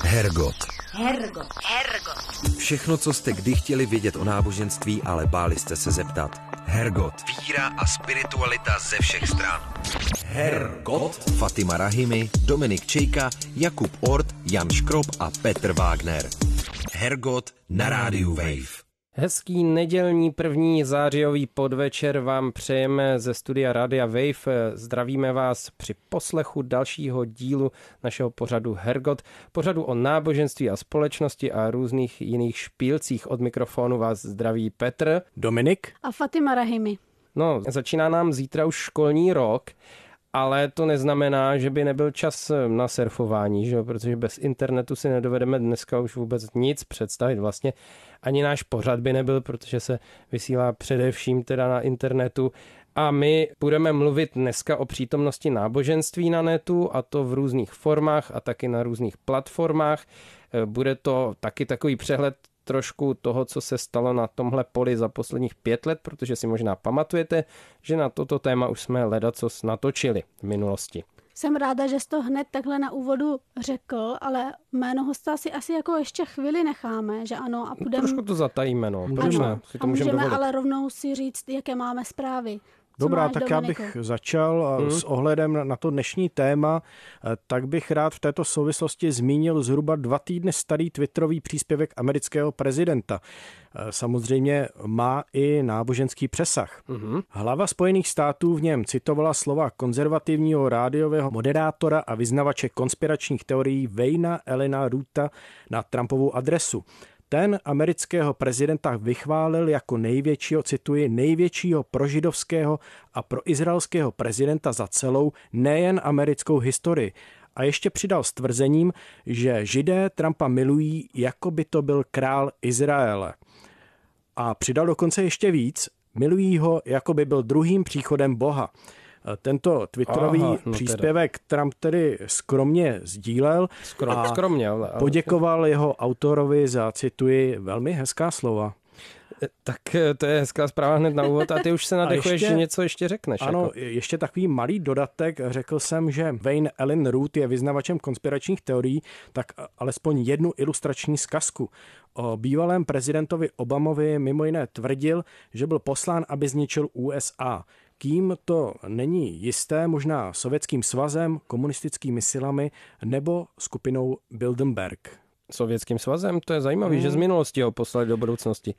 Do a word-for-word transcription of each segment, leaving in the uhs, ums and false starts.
Hergot. Hergot. Hergot. Všechno, co jste kdy chtěli vědět o náboženství, ale báli jste se zeptat. Hergot. Víra a spiritualita ze všech stran. Hergot. Fatima Rahimi, Dominik Čejka, Jakub Ort, Jan Škrob a Petr Wagner. Hergot na rádiu Wave. Hezký nedělní první zářijový podvečer vám přejeme ze studia Rádia Wave. Zdravíme vás při poslechu dalšího dílu našeho pořadu Hergot, pořadu o náboženství a společnosti a různých jiných špílcích. Od mikrofonu vás zdraví Petr, Dominik a Fatima Rahimi. No, začíná nám zítra už školní rok, ale to neznamená, že by nebyl čas na surfování, že? Protože bez internetu si nedovedeme dneska už vůbec nic představit. Vlastně ani náš pořad by nebyl, protože se vysílá především teda na internetu. A my budeme mluvit dneska o přítomnosti náboženství na netu, a to v různých formách a taky na různých platformách. Bude to taky takový přehled trošku toho, co se stalo na tomhle poli za posledních pět let, protože si možná pamatujete, že na toto téma už jsme ledacos natočili v minulosti. Jsem ráda, že jsi to hned takhle na úvodu řekl, ale jméno hosta si asi jako ještě chvíli necháme, že ano, a půjdeme... No, trošku to zatajíme, no. Můžeme, si to a můžeme, můžeme ale rovnou si říct, jaké máme zprávy. Co Dobrá, máš, tak Dominiku? já bych začal hmm. s ohledem na to dnešní téma, tak bych rád v této souvislosti zmínil zhruba dva týdny starý twitterový příspěvek amerického prezidenta. Samozřejmě má i náboženský přesah. Hmm. Hlava Spojených států v něm citovala slova konzervativního rádiového moderátora a vyznavače konspiračních teorií Wayna Allena Roota na Trumpovu adresu. Ten amerického prezidenta vychválil jako největšího, cituji, největšího prožidovského a proizraelského prezidenta za celou, nejen americkou historii. A ještě přidal s tvrzením, že Židé Trumpa milují, jako by to byl král Izraele. A přidal dokonce ještě víc, milují ho, jako by byl druhým příchodem Boha. Tento twitterový Aha, no příspěvek teda. Trump tedy skromně sdílel Skrom, a skromně, ale, ale... poděkoval jeho autorovi za, cituji, velmi hezká slova. Tak to je hezká zpráva hned na úvod a ty už se nadechuješ, že něco ještě řekneš. Ano, jako. ještě takový malý dodatek. Řekl jsem, že Wayne Allen Root je vyznavačem konspiračních teorií, tak alespoň jednu ilustrační zkazku. O bývalém prezidentovi Obamovi mimo jiné tvrdil, že byl poslán, aby zničil U S A. Kým to není jisté, možná Sovětským svazem, komunistickými silami nebo skupinou Bilderberg. Sovětským svazem? To je zajímavé, hmm. že z minulosti ho poslali do budoucnosti.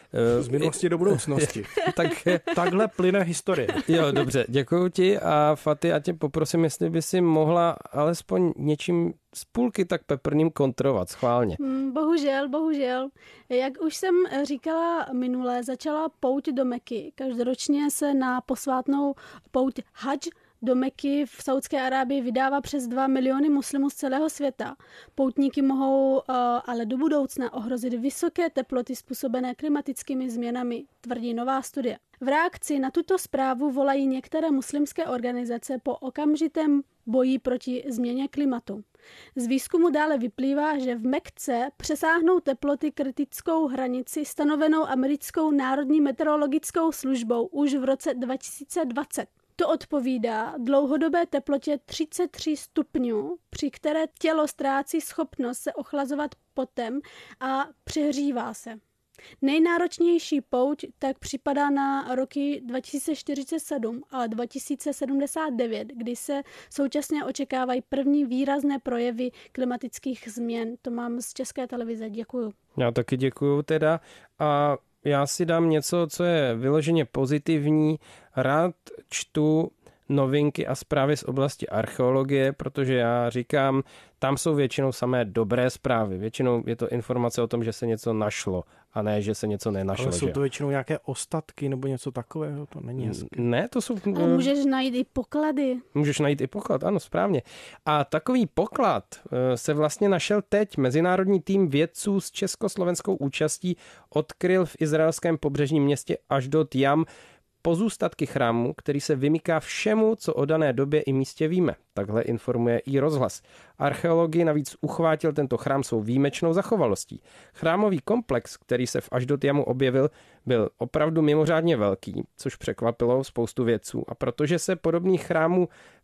Z minulosti do budoucnosti. tak, Takhle plyne historie. Jo, dobře, děkuju ti a Faty, a tě poprosím, jestli by si mohla alespoň něčím z půlky tak peprným kontrovat, schválně. Hmm, bohužel, bohužel. Jak už jsem říkala minule, začala pouť do Meky. Každoročně se na posvátnou pouť Hadž do Meky v Saudské Arábii vydává přes dva miliony muslimů z celého světa. Poutníky mohou uh, ale do budoucna ohrozit vysoké teploty způsobené klimatickými změnami, tvrdí nová studie. V reakci na tuto zprávu volají některé muslimské organizace po okamžitém boji proti změně klimatu. Z výzkumu dále vyplývá, že v Mekce přesáhnou teploty kritickou hranici stanovenou americkou národní meteorologickou službou už v roce dva tisíce dvacet. To odpovídá dlouhodobé teplotě třicet tři stupňů, při které tělo ztrácí schopnost se ochlazovat potem a přehřívá se. Nejnáročnější pouť tak připadá na roky dva tisíce čtyřicet sedm a dva tisíce sedmdesát devět, kdy se současně očekávají první výrazné projevy klimatických změn. To mám z České televize. Děkuju. Já taky děkuju teda a já si dám něco, co je vyloženě pozitivní. Rád čtu novinky a zprávy z oblasti archeologie, protože já říkám, tam jsou většinou samé dobré zprávy. Většinou je to informace o tom, že se něco našlo a ne, že se něco nenašlo. Ale jsou že? to většinou nějaké ostatky nebo něco takového, to není hezké. Ne, to jsou... Ale můžeš najít i poklady. Můžeš najít i poklad, ano, správně. A takový poklad se vlastně našel teď. Mezinárodní tým vědců s československou účastí odkryl v izraelském pobřežním městě Aždod Jam pozůstatky chrámu, který se vymyká všemu, co o dané době i místě víme. Takhle informuje i rozhlas. Archeologii navíc uchvátil tento chrám svou výjimečnou zachovalostí. Chrámový komplex, který se v Aždod Jamu objevil, byl opravdu mimořádně velký, což překvapilo spoustu vědců. A protože se podobných chrámů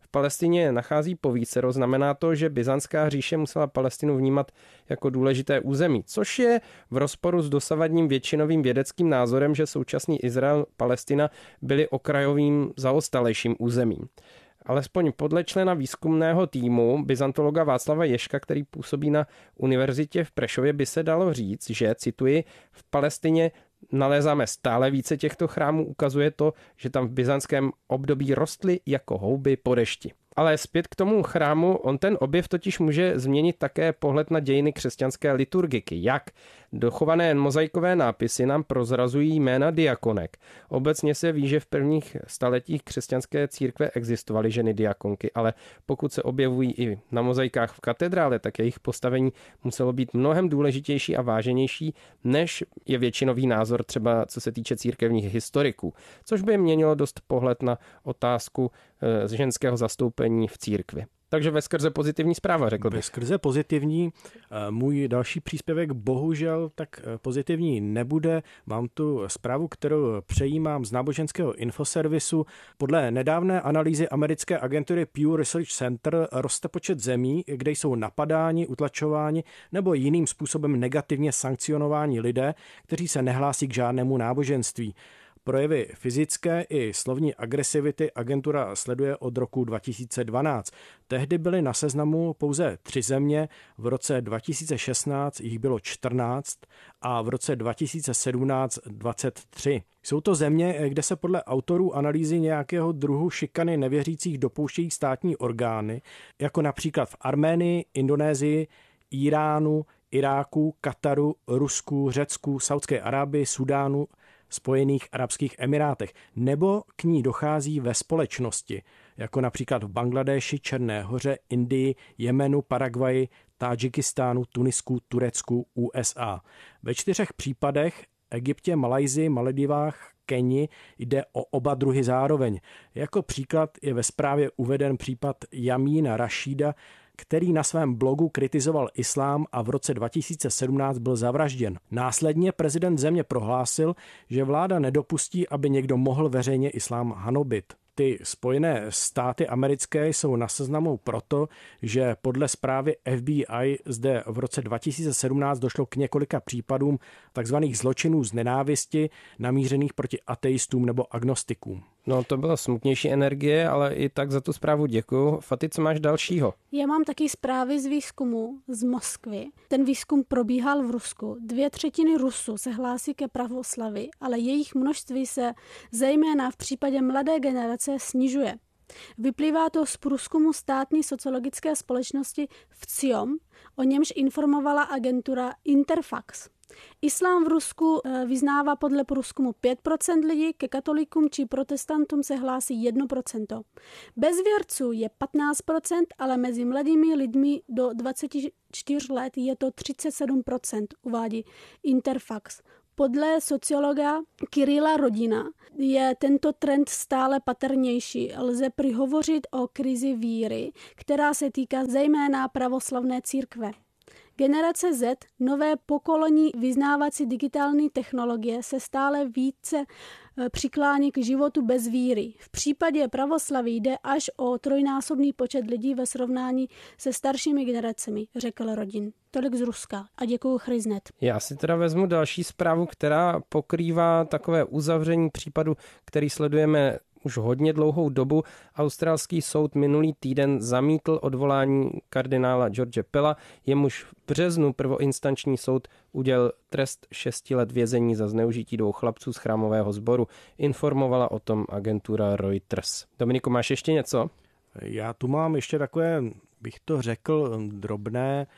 v Palestině nachází povícero, znamená to, že Byzantská říše musela Palestinu vnímat jako důležité území, což je v rozporu s dosavadním většinovým vědeckým názorem, že současný Izrael, Palestina byly okrajovým zaostalejším územím. Alespoň podle člena výzkumného týmu byzantologa Václava Ježka, který působí na univerzitě v Prešově, by se dalo říct, že, cituji, v Palestině nalézáme stále více těchto chrámů, ukazuje to, že tam v byzantském období rostly jako houby po dešti. Ale zpět k tomu chrámu, on ten objev totiž může změnit také pohled na dějiny křesťanské liturgiky. Jak? Dochované mozaikové nápisy nám prozrazují jména diakonek. Obecně se ví, že v prvních staletích křesťanské církve existovaly ženy diakonky, ale pokud se objevují i na mozaikách v katedrále, tak jejich postavení muselo být mnohem důležitější a váženější, než je většinový názor třeba co se týče církevních historiků, což by měnilo dost pohled na otázku z ženského zastoupení v církvi. Takže veskrze pozitivní zpráva, řekl bych. Veskrze pozitivní. Můj další příspěvek bohužel tak pozitivní nebude. Mám tu zprávu, kterou přejímám z náboženského infoservisu. Podle nedávné analýzy americké agentury Pew Research Center roste počet zemí, kde jsou napadáni, utlačováni nebo jiným způsobem negativně sankcionováni lidé, kteří se nehlásí k žádnému náboženství. Projevy fyzické i slovní agresivity agentura sleduje od roku dva tisíce dvanáct. Tehdy byly na seznamu pouze tři země, v roce dva tisíce šestnáct jich bylo čtrnáct a v roce dva tisíce sedmnáct dvacet tři. Jsou to země, kde se podle autorů analýzy nějakého druhu šikany nevěřících dopouštějí státní orgány, jako například v Arménii, Indonésii, Iránu, Iráku, Kataru, Rusku, Řecku, Saudské Arábii, Sudánu, Spojených arabských emirátech, nebo k ní dochází ve společnosti, jako například v Bangladéši, Černé hoře, Indii, Jemenu, Paraguaji, Tádžikistánu, Tunisku, Turecku, U S A. Ve čtyřech případech, Egyptě, Malajsii, Maledivách, Keni, jde o oba druhy zároveň. Jako příklad je ve zprávě uveden případ Jamína Rašída, který na svém blogu kritizoval islám a v roce dva tisíce sedmnáct byl zavražděn. Následně prezident země prohlásil, že vláda nedopustí, aby někdo mohl veřejně islám hanobit. Ty Spojené státy americké jsou na seznamu proto, že podle zprávy F B I zde v roce dva tisíce sedmnáct došlo k několika případům takzvaných zločinů z nenávisti namířených proti ateistům nebo agnostikům. No to byla smutnější energie, ale i tak za tu zprávu děkuju. Fati, co máš dalšího? Já mám taky zprávy z výzkumu z Moskvy. Ten výzkum probíhal v Rusku. Dvě třetiny Rusů se hlásí ke pravoslaví, ale jejich množství se zejména v případě mladé generace snižuje. Vyplývá to z průzkumu státní sociologické společnosti v C I O M, o němž informovala agentura Interfax. Islám v Rusku vyznává podle průzkumu pět procent lidí, ke katolíkům či protestantům se hlásí jedno procento. Bezvěrců je patnáct procent, ale mezi mladými lidmi do dvaceti čtyř let je to třicet sedm procent, uvádí Interfax. Podle sociologa Kirila Rodina je tento trend stále patrnější. Lze prý hovořit o krizi víry, která se týká zejména pravoslavné církve. Generace Z, nové pokolení vyznávací digitální technologie, se stále více přiklání k životu bez víry. V případě pravoslaví jde až o trojnásobný počet lidí ve srovnání se staršími generacemi, řekl Rodin. Tolik z Ruska a děkuju Chryznet. Já si teda vezmu další zprávu, která pokrývá takové uzavření případu, který sledujeme už hodně dlouhou dobu. Australský soud minulý týden zamítl odvolání kardinála George Pella, jemuž v březnu prvoinstanční soud udělil trest šesti let vězení za zneužití dvou chlapců z chrámového sboru. Informovala o tom agentura Reuters. Dominiku, máš ještě něco? Já tu mám ještě takové, bych to řekl, drobné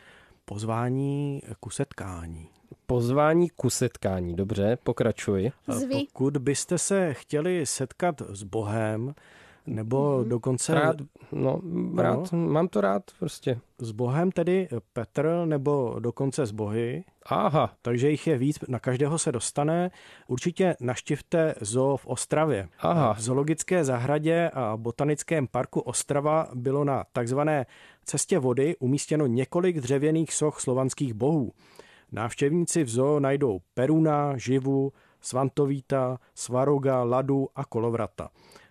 pozvání k usetkání. Pozvání k usetkání, dobře, pokračuj. Zví. Pokud byste se chtěli setkat s Bohem, nebo mm. dokonce... Rád, no, rád, no, mám to rád prostě. S Bohem tedy Petr, nebo dokonce s bohy. Aha. Takže jich je víc, na každého se dostane. Určitě navštivte zoo v Ostravě. Aha. V zoologické zahradě a botanickém parku Ostrava bylo na takzvané cestě vody umístěno několik dřevěných soch slovanských bohů. Návštěvníci v zoo najdou Peruna, Živu, Svantovíta, Svaroga, Ladu a Kolovrata.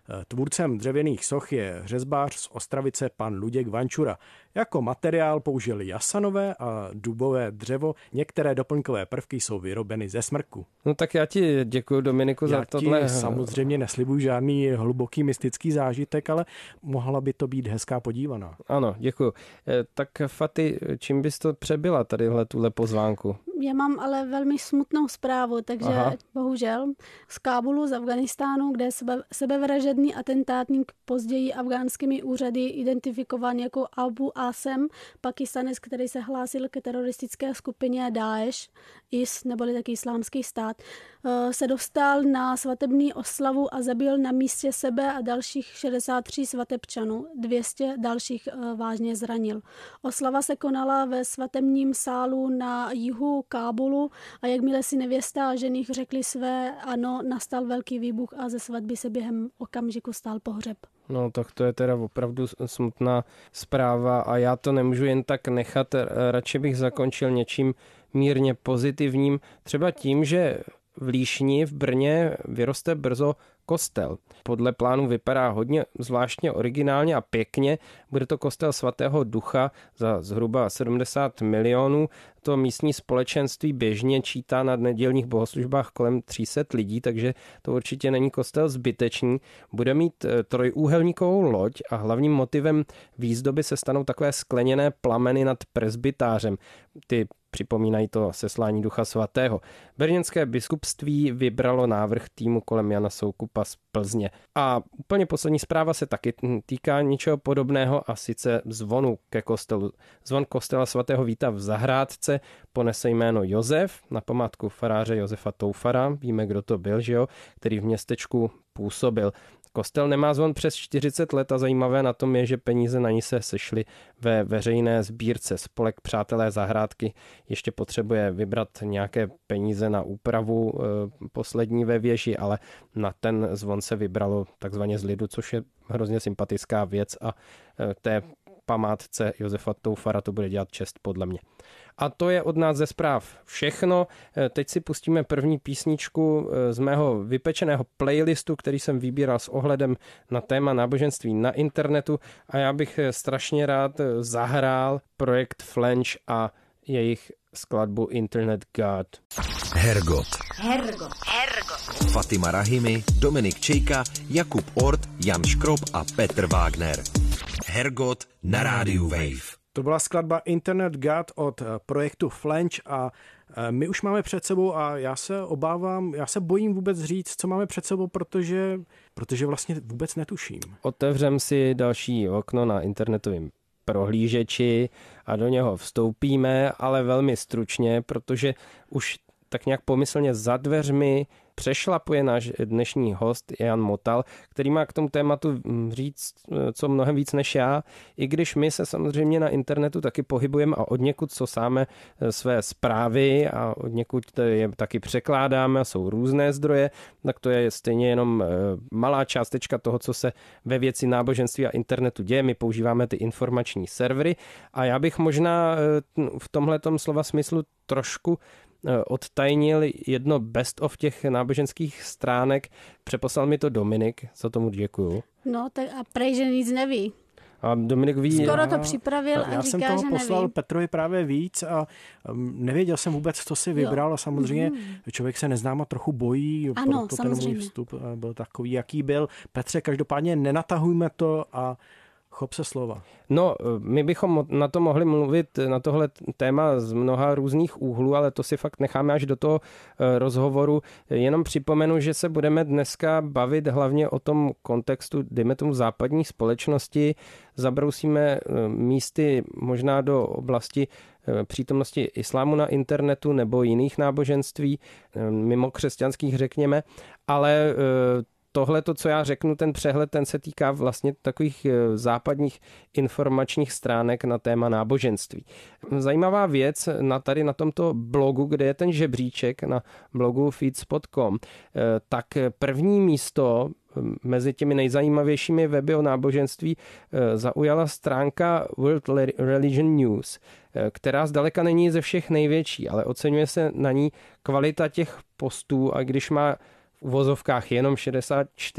Tvůrcem dřevěných soch je řezbář z Ostravice pan Luděk Vančura. Jako materiál použili jasanové a dubové dřevo, některé doplňkové prvky jsou vyrobeny ze smrku. No tak já ti děkuji, Dominiku, já za tohle. Já samozřejmě neslibuji žádný hluboký mystický zážitek, ale mohla by to být hezká podívaná. Ano, děkuji. Tak Fati, čím bys to přebyla tadyhle tuhle pozvánku? Já mám ale velmi smutnou zprávu, takže Aha. bohužel z Kábulu, z Afghánistánu, kde je sebe, sebevražedný atentátník, později afgánskými úřady identifikován jako Abu Asem, Pakistanec, který se hlásil ke teroristické skupině Daesh, I S, neboli taky Islámský stát, se dostal na svatební oslavu a zabil na místě sebe a dalších šedesát tři svatebčanů. dvě stě dalších vážně zranil. Oslava se konala ve svatebním sálu na jihu Kábulu a jakmile si nevěsta a ženich řekli své ano, nastal velký výbuch a ze svatby se během okamžiku stál pohřeb. No tak to je teda opravdu smutná zpráva a já to nemůžu jen tak nechat. Radši bych zakončil něčím mírně pozitivním, třeba tím, že v Líšni v Brně vyroste brzo kostel. Podle plánu vypadá hodně zvláštně originálně a pěkně. Bude to kostel svatého Ducha za zhruba sedmdesát milionů. To místní společenství běžně čítá na nedělních bohoslužbách kolem tři sta lidí, takže to určitě není kostel zbytečný. Bude mít trojúhelníkovou loď a hlavním motivem výzdoby se stanou takové skleněné plameny nad presbytářem. Ty připomínají to seslání Ducha svatého. Brněnské biskupství vybralo návrh týmu kolem Jana Soukupa z Plzně. A úplně poslední zpráva se taky týká něčeho podobného a sice zvonu ke kostelu. Zvon kostela svatého Víta v Zahrádce ponese jméno Josef na památku faráře Josefa Toufara. Víme, kdo to byl, že jo? Který v městečku působil. Kostel nemá zvon přes čtyřicet let a zajímavé na tom je, že peníze na ní se sešly ve veřejné sbírce. Spolek Přátelé Zahrádky ještě potřebuje vybrat nějaké peníze na úpravu e, poslední ve věži, ale na ten zvon se vybralo takzvaně z lidu, což je hrozně sympatická věc a e, té památce Josefa Toufara to bude dělat čest podle mě. A to je od nás ze zpráv všechno. Teď si pustíme první písničku z mého vypečeného playlistu, který jsem vybíral s ohledem na téma náboženství na internetu a já bych strašně rád zahrál projekt Flange a jejich skladbu Internet God. Hergot. Hergot. Hergot. Fatima Rahimi, Dominik Čejka, Jakub Ort, Jan Škrob a Petr Wagner. Hergot na rádiu Wave. To byla skladba Internet God od projektu Flange a my už máme před sebou a já se obávám, já se bojím vůbec říct, co máme před sebou, protože, protože vlastně vůbec netuším. Otevřem si další okno na internetovém prohlížeči a do něho vstoupíme, ale velmi stručně, protože už tak nějak pomyslně za dveřmi přešlapuje náš dnešní host Jan Motal, který má k tomu tématu říct co mnohem víc než já, i když my se samozřejmě na internetu taky pohybujeme a odněkud cosáme své zprávy a odněkud je taky překládáme, jsou různé zdroje, tak to je stejně jenom malá částečka toho, co se ve věci náboženství a internetu děje. My používáme ty informační servery a já bych možná v tomhletom slova smyslu trošku odtajnil jedno best of těch náboženských stránek. Přeposlal mi to Dominik, za tomu děkuju. No, tak a prej, že nic neví. A Dominik ví... Skoro to připravil a já říká, jsem toho že poslal neví. Petrovi právě víc a nevěděl jsem vůbec, co si vybral Jo. a samozřejmě mm. člověk se neznám a trochu bojí, ano, proto ten můj samozřejmě. vstup byl takový, jaký byl. Petře, každopádně nenatahujme to a chop se slova. No, my bychom na to mohli mluvit, na tohle téma z mnoha různých úhlů, ale to si fakt necháme až do toho rozhovoru. Jenom připomenu, že se budeme dneska bavit hlavně o tom kontextu, dejme tomu západní společnosti. Zabrousíme místy možná do oblasti přítomnosti islámu na internetu nebo jiných náboženství, mimo křesťanských řekněme, ale tohle, to, co já řeknu, ten přehled, ten se týká vlastně takových západních informačních stránek na téma náboženství. Zajímavá věc na tady na tomto blogu, kde je ten žebříček na blogu feeds tečka com, tak první místo mezi těmi nejzajímavějšími weby o náboženství zaujala stránka World Religion News, která zdaleka není ze všech největší, ale oceňuje se na ní kvalita těch postů a když má v uvozovkách jenom šedesát čtyři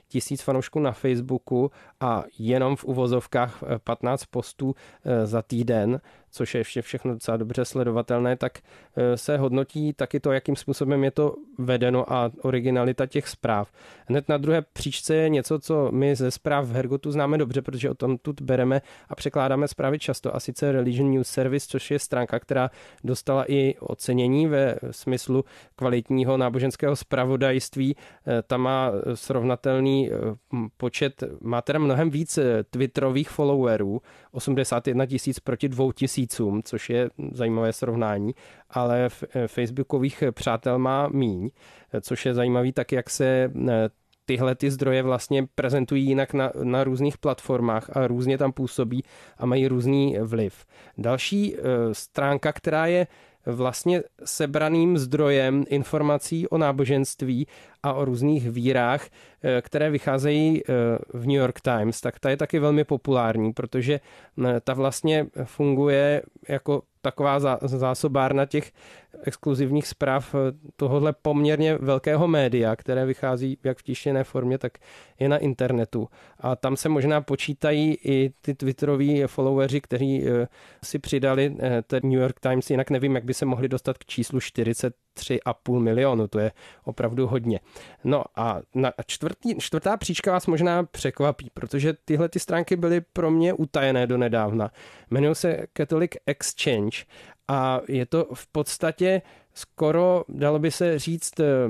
tisíc fanoušků na Facebooku a jenom v uvozovkách patnáct postů za týden, což je ještě všechno docela dobře sledovatelné, tak se hodnotí taky to, jakým způsobem je to vedeno a originalita těch zpráv. Hned na druhé příčce je něco, co my ze zpráv v Hergotu známe dobře, protože o tom tu bereme a překládáme zprávy často, a sice Religion News Service, což je stránka, která dostala i ocenění ve smyslu kvalitního náboženského zpravodajství. Ta má srovnatelný počet, má teda mnohem víc twitterových followerů, osmdesát jedna tisíc proti dvou tisícům, což je zajímavé srovnání, ale facebookových přátel má míň, což je zajímavý tak, jak se tyhle ty zdroje vlastně prezentují jinak na, na různých platformách a různě tam působí a mají různý vliv. Další stránka, která je vlastně sebraným zdrojem informací o náboženství a o různých vírách, které vycházejí v New York Times, tak ta je taky velmi populární, protože ta vlastně funguje jako taková zásobárna těch exkluzivních zpráv tohohle poměrně velkého média, které vychází jak v tištěné formě, tak i na internetu. A tam se možná počítají i ty twitteroví followeri, kteří si přidali ten New York Times, jinak nevím, jak by se mohli dostat k číslu čtyřicet tři a půl milionu, to je opravdu hodně. No a na čtvrtý, čtvrtá příčka vás možná překvapí, protože tyhle ty stránky byly pro mě utajené donedávna. Jmenují se Catholic Exchange a je to v podstatě skoro, dalo by se říct,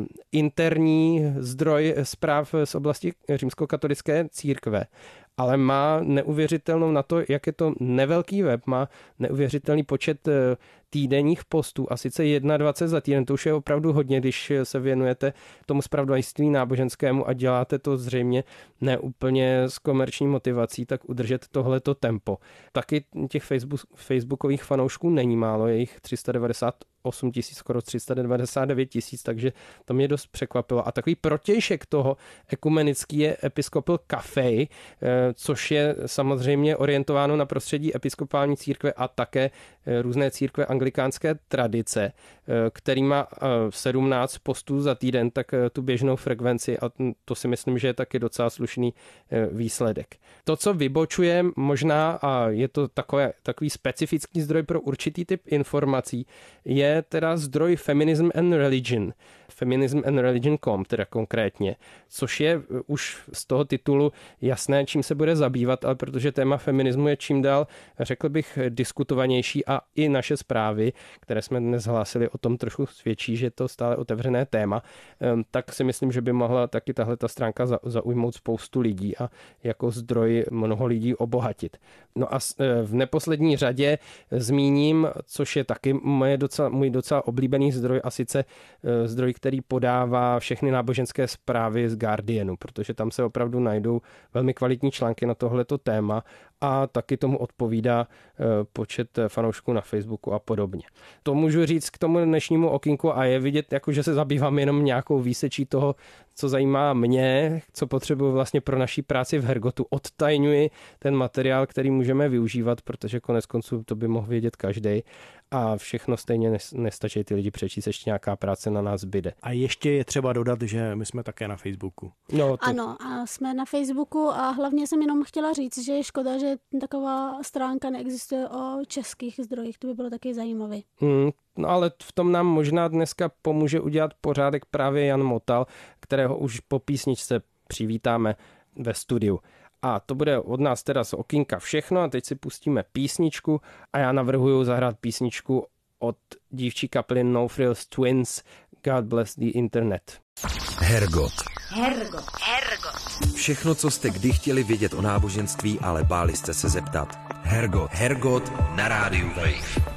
interní zdroj zpráv z oblasti římskokatolické církve, ale má neuvěřitelnou na to, jak je to nevelký web, má neuvěřitelný počet týdenních postů a sice dvacet jedna za týden, to už je opravdu hodně, když se věnujete tomu zpravodajství náboženskému a děláte to zřejmě neúplně s komerční motivací, tak udržet tohleto tempo. Taky těch Facebook, facebookových fanoušků není málo, je jich tři sta devadesát osm tisíc, skoro tři sta devadesát devět tisíc, takže to mě dost překvapilo. A takový protějšek toho ekumenický je Episcopal Cafe, což je samozřejmě orientováno na prostředí episkopální církve a také různé církve anglikánské tradice, který má sedmnáct postů za týden, tak tu běžnou frekvenci a to si myslím, že je taky docela slušný výsledek. To, co vybočuje možná, a je to takové, takový specifický zdroj pro určitý typ informací, je teda zdroj Feminism and Religion. Feminism and Religion tečka com teda konkrétně, což je už z toho titulu jasné, čím se bude zabývat, ale protože téma feminismu je čím dál, řekl bych, diskutovanější a i naše zprávy, které jsme dnes hlásili, o tom trochu svědčí, že je to stále otevřené téma, tak si myslím, že by mohla taky tahle ta stránka zaujmout spoustu lidí a jako zdroj mnoho lidí obohatit. No a v neposlední řadě zmíním, což je taky moje docela, můj docela oblíbený zdroj, a sice zdroj, který podává všechny náboženské zprávy z Guardianu, protože tam se opravdu najdou velmi kvalitní články na tohleto téma a taky tomu odpovídá počet fanoušků na Facebooku a podobně. To můžu říct k tomu dnešnímu okýnku a je vidět, jako že se zabývám jenom nějakou výsečí toho, co zajímá mě, co potřebuji vlastně pro naší práci v Hergotu. Odtajňuji ten materiál, který můžeme využívat, protože konec konců to by mohl vědět každý a všechno stejně nestačí ty lidi přečíst, ještě nějaká práce na nás zbyde. A ještě je třeba dodat, že my jsme také na Facebooku. No, to... Ano, a jsme na Facebooku a hlavně jsem jenom chtěla říct, že je škoda, že taková stránka neexistuje o českých zdrojích, to by bylo taky zajímavé. Hmm, no ale v tom nám možná dneska pomůže udělat pořádek právě Jan Motal, kterého už po písničce přivítáme ve studiu. A to bude od nás teda z okýnka všechno a teď si pustíme písničku a já navrhuju zahrát písničku od dívčí kapely No Frills Twins, God Bless the Internet. Hergot. Hergot. Hergot. Všechno, co jste kdy chtěli vědět o náboženství, ale báli jste se zeptat. Hergot. Hergot na rádiu Wave.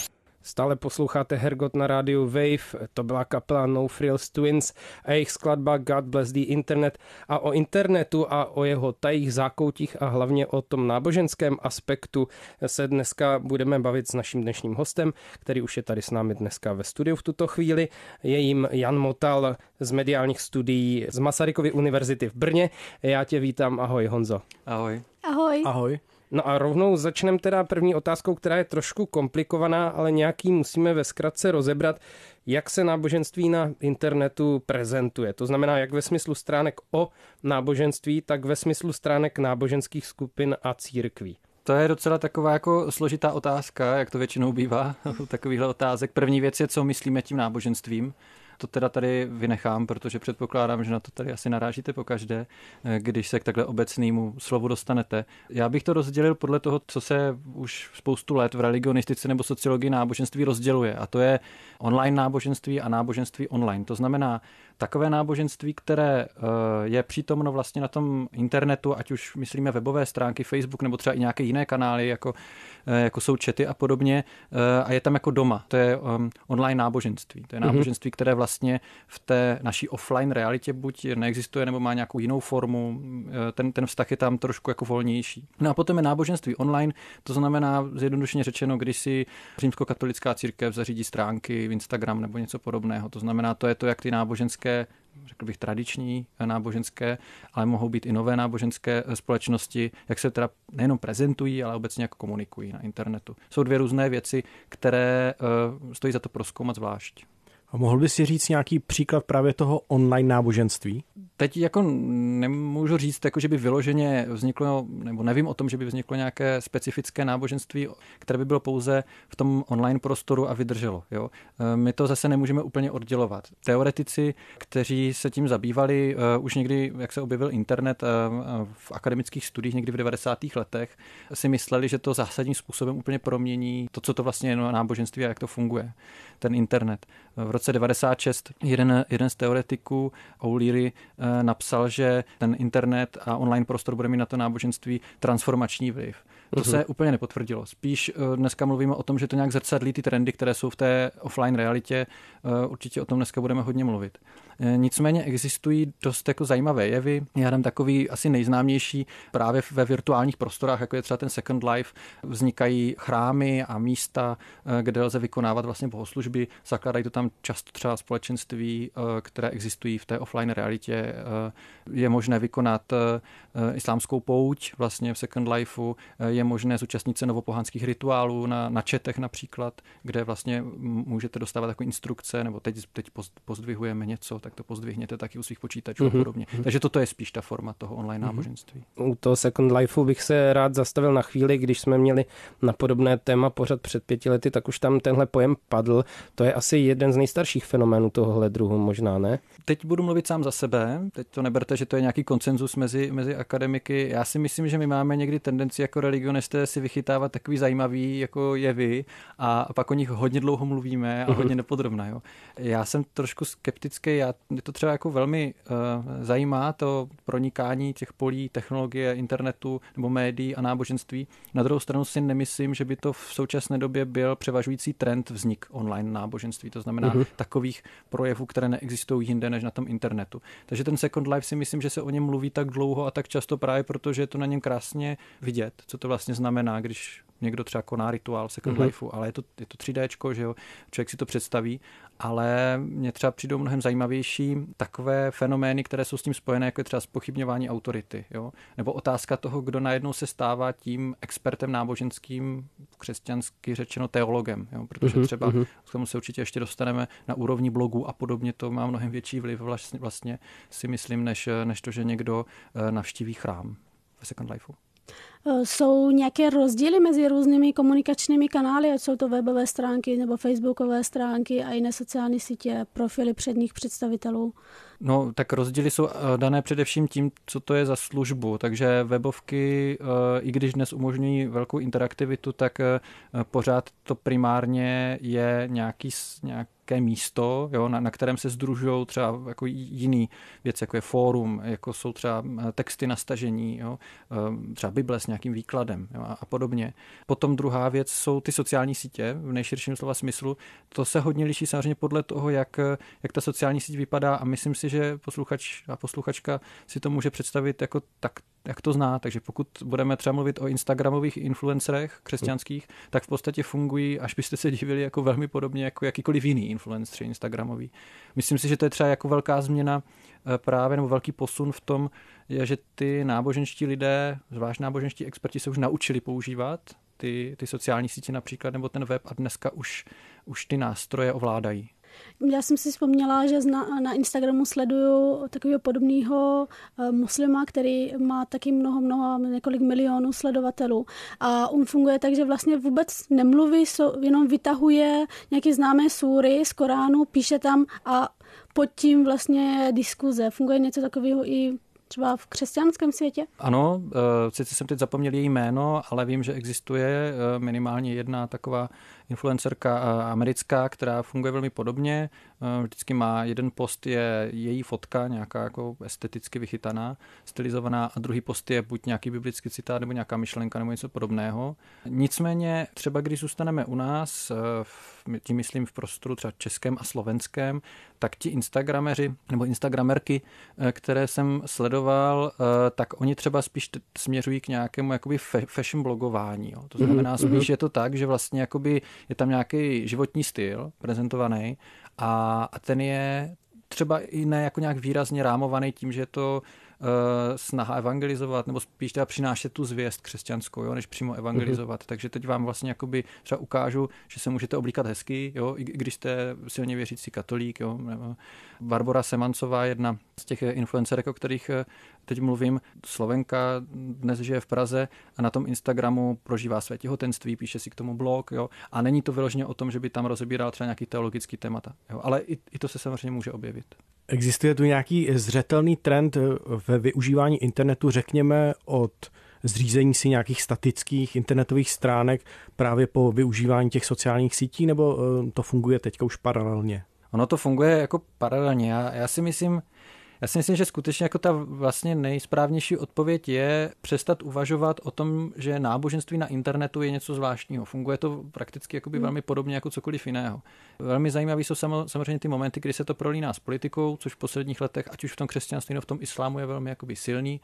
Stále posloucháte Hergot na rádiu Wave, to byla kapela No Frills Twins a jejich skladba God Bless the Internet. A o internetu a o jeho tajích zákoutích a hlavně o tom náboženském aspektu se dneska budeme bavit s naším dnešním hostem, který už je tady s námi dneska ve studiu v tuto chvíli. Je jim Jan Motal z mediálních studií z Masarykovy univerzity v Brně. Já tě vítám, ahoj Honzo. Ahoj. Ahoj. Ahoj. No a rovnou začneme teda první otázkou, která je trošku komplikovaná, ale nějaký musíme ve zkratce rozebrat, jak se náboženství na internetu prezentuje. To znamená, jak ve smyslu stránek o náboženství, tak ve smyslu stránek náboženských skupin a církví. To je docela taková jako složitá otázka, jak to většinou bývá u takovýchhle otázek. První věc je, co myslíme tím náboženstvím. To teda tady vynechám, protože předpokládám, že na to tady asi narážíte pokaždé, když se k takhle obecnému slovu dostanete. Já bych to rozdělil podle toho, co se už spoustu let v religionistice nebo sociologii náboženství rozděluje. A to je online náboženství a náboženství online. To znamená takové náboženství, které je přítomno vlastně na tom internetu, ať už myslíme webové stránky, Facebook nebo třeba i nějaké jiné kanály, jako, jako jsou chaty a podobně, a je tam jako doma. To je online náboženství. To je náboženství, které vlastně v té naší offline realitě buď neexistuje, nebo má nějakou jinou formu. Ten, ten vztah je tam trošku jako volnější. No a potom je náboženství online, to znamená zjednodušeně řečeno, když si římskokatolická církev zařídí stránky v Instagram nebo něco podobného. To znamená, to je to, jak ty náboženské, řekl bych tradiční náboženské, ale mohou být i nové náboženské společnosti, jak se teda nejenom prezentují, ale obecně jak komunikují na internetu. Jsou dvě různé věci, které uh, stojí za to prozkoumat zvlášť. A mohl bys si říct nějaký příklad právě toho online náboženství? Teď jako nemůžu říct, jako že by vyloženě vzniklo, nebo nevím o tom, že by vzniklo nějaké specifické náboženství, které by bylo pouze v tom online prostoru a vydrželo. Jo? My to zase nemůžeme úplně oddělovat. Teoretici, kteří se tím zabývali, už někdy, jak se objevil internet v akademických studiích někdy v devadesátých letech, si mysleli, že to zásadním způsobem úplně promění to, co to vlastně je náboženství a jak to funguje, ten internet. V roce devadesát šest jeden, jeden z teoretiků, O'Leary, napsal, že ten internet a online prostor bude mít na to náboženství transformační vliv. To se úplně nepotvrdilo. Spíš dneska mluvíme o tom, že to nějak zrcadlí ty trendy, které jsou v té offline realitě. Určitě o tom dneska budeme hodně mluvit. Nicméně existují dost jako zajímavé jevy. Já dám takový asi nejznámější právě ve virtuálních prostorách, jako je třeba ten Second Life. Vznikají chrámy a místa, kde lze vykonávat vlastně bohoslužby. Zakládají to tam často třeba společenství, které existují v té offline realitě. Je možné vykonat islámskou pouť vlastně v Second Lifeu. Je možné zúčastnit se novopohanských rituálů na, na chatech například, kde vlastně můžete dostávat takové instrukce, nebo teď, teď pozdvihujeme něco, tak to pozdvihněte taky u svých počítačů mm-hmm. a podobně. Takže toto je spíš ta forma toho online mm-hmm. náboženství. U toho Second Lifeu bych se rád zastavil na chvíli, když jsme měli na podobné téma pořad před pěti lety, tak už tam tenhle pojem padl. To je asi jeden z nejstarších fenoménů tohohle druhu, možná ne? Teď budu mluvit sám za sebe. Teď to neberte, že to je nějaký konsenzus mezi, mezi akademiky. Já si myslím, že my máme někdy tendenci jako religionisté si vychytávat takový zajímavý jako jevy a pak o nich hodně dlouho mluvíme a hodně nepodrobná. Jo. Já jsem trošku skeptický, já, mě to třeba jako velmi uh, zajímá to pronikání těch polí technologie, internetu nebo médií a náboženství. Na druhou stranu si nemyslím, že by to v současné době byl převažující trend vznik online náboženství. To znamená uh-huh. takových projevů, které neexistují jinde než na tom internetu. Takže ten Second Life si myslím, že se o něm mluví tak dlouho a tak často právě protože je to na něm krásně vidět, co to vlastně znamená, když někdo třeba koná rituál v Second uh-huh. Lifeu, ale je to, je to tři déčko, že jo, člověk si to představí, ale mně třeba přijdou mnohem zajímavější takové fenomény, které jsou s tím spojené, jako je třeba zpochybňování autority, jo, nebo otázka toho, kdo najednou se stává tím expertem náboženským, křesťansky řečeno teologem, jo, protože uh-huh. třeba k tomu se určitě ještě dostaneme na úrovni blogů a podobně, to má mnohem větší vliv vlastně, vlastně si myslím, než, než to, že někdo navštíví chrám v Second Lifeu. Jsou nějaké rozdíly mezi různými komunikačními kanály, ať jsou to webové stránky nebo facebookové stránky a jiné sociální sítě, profily předních představitelů? No, tak rozdíly jsou dané především tím, co to je za službu. Takže webovky, i když dnes umožňují velkou interaktivitu, tak pořád to primárně je nějaký, nějaké místo, jo, na, na kterém se sdružují třeba jako jiný věci, jako je fórum, jako jsou třeba texty na stažení, jo, třeba Bible s nějakým výkladem, jo, a, a podobně. Potom druhá věc jsou ty sociální sítě v nejširším slova smyslu. To se hodně liší samozřejmě podle toho, jak, jak ta sociální síť vypadá a myslím si, že posluchač a posluchačka si to může představit jako tak jak to zná. Takže pokud budeme třeba mluvit o instagramových influencerech křesťanských, tak v podstatě fungují, až byste se divili, jako velmi podobně jako jakýkoliv jiný influencer instagramový. Myslím si, že to je třeba jako velká změna právě, nebo velký posun v tom, je, že ty náboženští lidé, zvlášť náboženští experti se už naučili používat ty, ty sociální sítě například, nebo ten web a dneska už, už ty nástroje ovládají. Já jsem si vzpomněla, že na, na Instagramu sleduju takového podobného uh, muslima, který má taky mnoho, mnoho, několik milionů sledovatelů. A on funguje tak, že vlastně vůbec nemluví, so, jenom vytahuje nějaké známé súry z Koránu, píše tam a pod tím vlastně diskuze. Funguje něco takového i třeba v křesťanském světě? Ano, sice jsem teď zapomněl její jméno, ale vím, že existuje minimálně jedna taková influencerka americká, která funguje velmi podobně. Vždycky má jeden post, je její fotka, nějaká jako esteticky vychytaná, stylizovaná, a druhý post je buď nějaký biblický citát, nebo nějaká myšlenka, nebo něco podobného. Nicméně třeba když zůstaneme u nás, tím myslím v prostoru třeba českém a slovenském, tak ti instagrameři nebo instagramerky, které jsem sledoval, tak oni třeba spíš směřují k nějakému jakoby fashion blogování. Jo. To znamená, spíš je to tak, že vlastně jakoby je tam nějaký životní styl prezentovaný a, a ten je třeba i ne jako nějak výrazně rámovaný tím, že je to uh, snaha evangelizovat, nebo spíš teda přinášet tu zvěst křesťanskou, jo, než přímo evangelizovat. Mm-hmm. Takže teď vám vlastně jakoby třeba ukážu, že se můžete oblíkat hezky, jo, i když jste silně věřící katolík. Jo. Barbora Semancová, jedna z těch influencerek, o kterých teď mluvím, Slovenka, dnes žije v Praze a na tom Instagramu prožívá své těhotenství, píše si k tomu blog, jo, a není to vyloženě o tom, že by tam rozebíral třeba nějaký teologický témata, jo, ale i, i to se samozřejmě může objevit. Existuje tu nějaký zřetelný trend ve využívání internetu, řekněme od zřízení si nějakých statických internetových stránek právě po využívání těch sociálních sítí, nebo to funguje teďka už paralelně? Ono to funguje jako paralelně. Já, já si myslím, Já si myslím, že skutečně jako ta vlastně nejsprávnější odpověď je přestat uvažovat o tom, že náboženství na internetu je něco zvláštního. Funguje to prakticky jakoby hmm. velmi podobně jako cokoliv jiného. Velmi zajímavý jsou samozřejmě ty momenty, kdy se to prolíná s politikou, což v posledních letech, ať už v tom křesťanství nebo v tom islámu, je velmi jakoby silný.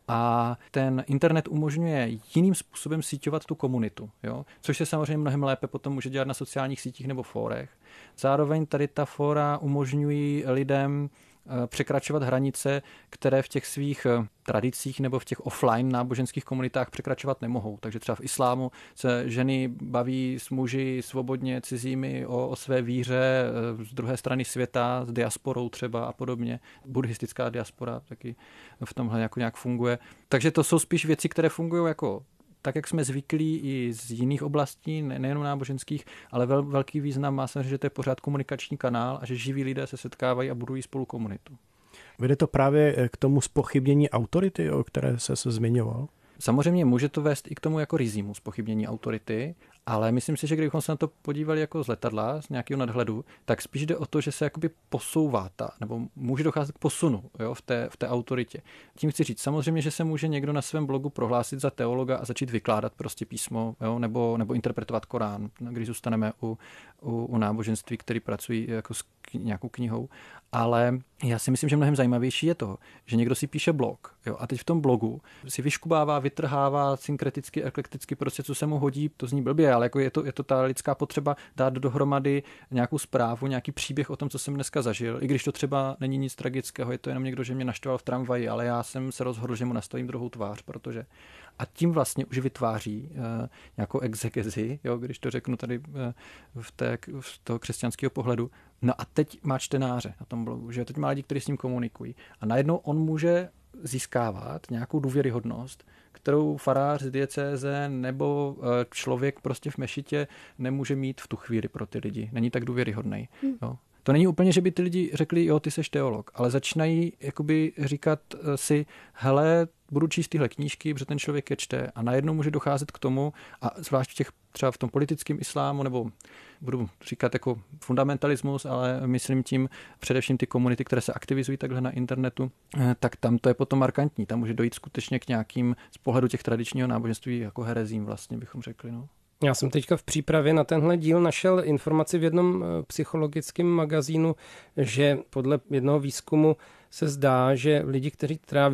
A ten internet umožňuje jiným způsobem síťovat tu komunitu, jo? Což se samozřejmě mnohem lépe potom může dělat na sociálních sítích nebo fórech. Zároveň tady ta fóra umožňují lidem překračovat hranice, které v těch svých tradicích nebo v těch offline náboženských komunitách překračovat nemohou. Takže třeba v islámu se ženy baví s muži svobodně cizími o, o své víře z druhé strany světa, s diasporou třeba a podobně. Buddhistická diaspora taky v tomhle jako nějak funguje. Takže to jsou spíš věci, které fungují jako tak, jak jsme zvyklí i z jiných oblastí, ne, nejenom náboženských, ale vel, velký význam má samozřejmě, že to je pořád komunikační kanál a že živí lidé se setkávají a budují spolu komunitu. Vede to právě k tomu zpochybnění autority, o které se, se zmiňoval? Samozřejmě může to vést i k tomu jako rizímu zpochybnění autority, ale myslím si, že kdybychom se na to podívali jako z letadla, z nějakého nadhledu, tak spíš jde o to, že se jakoby posouvá ta, nebo může docházet k posunu, jo, v té, v té autoritě. Tím chci říct, samozřejmě, že se může někdo na svém blogu prohlásit za teologa a začít vykládat prostě písmo, jo, nebo, nebo interpretovat Korán, když zůstaneme u, u, u náboženství, který pracují jako s nějakou knihou. Ale já si myslím, že mnohem zajímavější je to, že někdo si píše blog, jo, a teď v tom blogu si vyškubává, vytrhává synkreticky, eklekticky, prostě co se mu hodí, to zní blbě, ale jako je to, je to ta lidská potřeba dát dohromady nějakou zprávu, nějaký příběh o tom, co jsem dneska zažil, i když to třeba není nic tragického, je to jenom někdo, že mě naštval v tramvaji, ale já jsem se rozhodl, že mu nastavím druhou tvář, protože a tím vlastně už vytváří uh, nějakou exegezi, jo, když to řeknu tady uh, v, té, v toho křesťanského pohledu. No a teď má čtenáře na tom blogu, že teď má lidi, kteří s ním komunikují. A najednou on může získávat nějakou důvěryhodnost, kterou farář z diecéze nebo uh, člověk prostě v mešitě nemůže mít v tu chvíli pro ty lidi. Není tak důvěryhodný. Hmm. Jo. To není úplně, že by ty lidi řekli, jo, ty seš teolog, ale začínají jakoby říkat si, hele, budu číst tyhle knížky, protože ten člověk je čte a najednou může docházet k tomu, a zvlášť v těch, třeba v tom politickém islámu, nebo budu říkat jako fundamentalismus, ale myslím tím především ty komunity, které se aktivizují takhle na internetu, tak tam to je potom markantní. Tam může dojít skutečně k nějakým z pohledu těch tradičního náboženství jako herezím vlastně, bychom řekli, no. Já jsem teďka v přípravě na tenhle díl našel informaci v jednom psychologickém magazínu, že podle jednoho výzkumu se zdá, že lidi, kteří tráví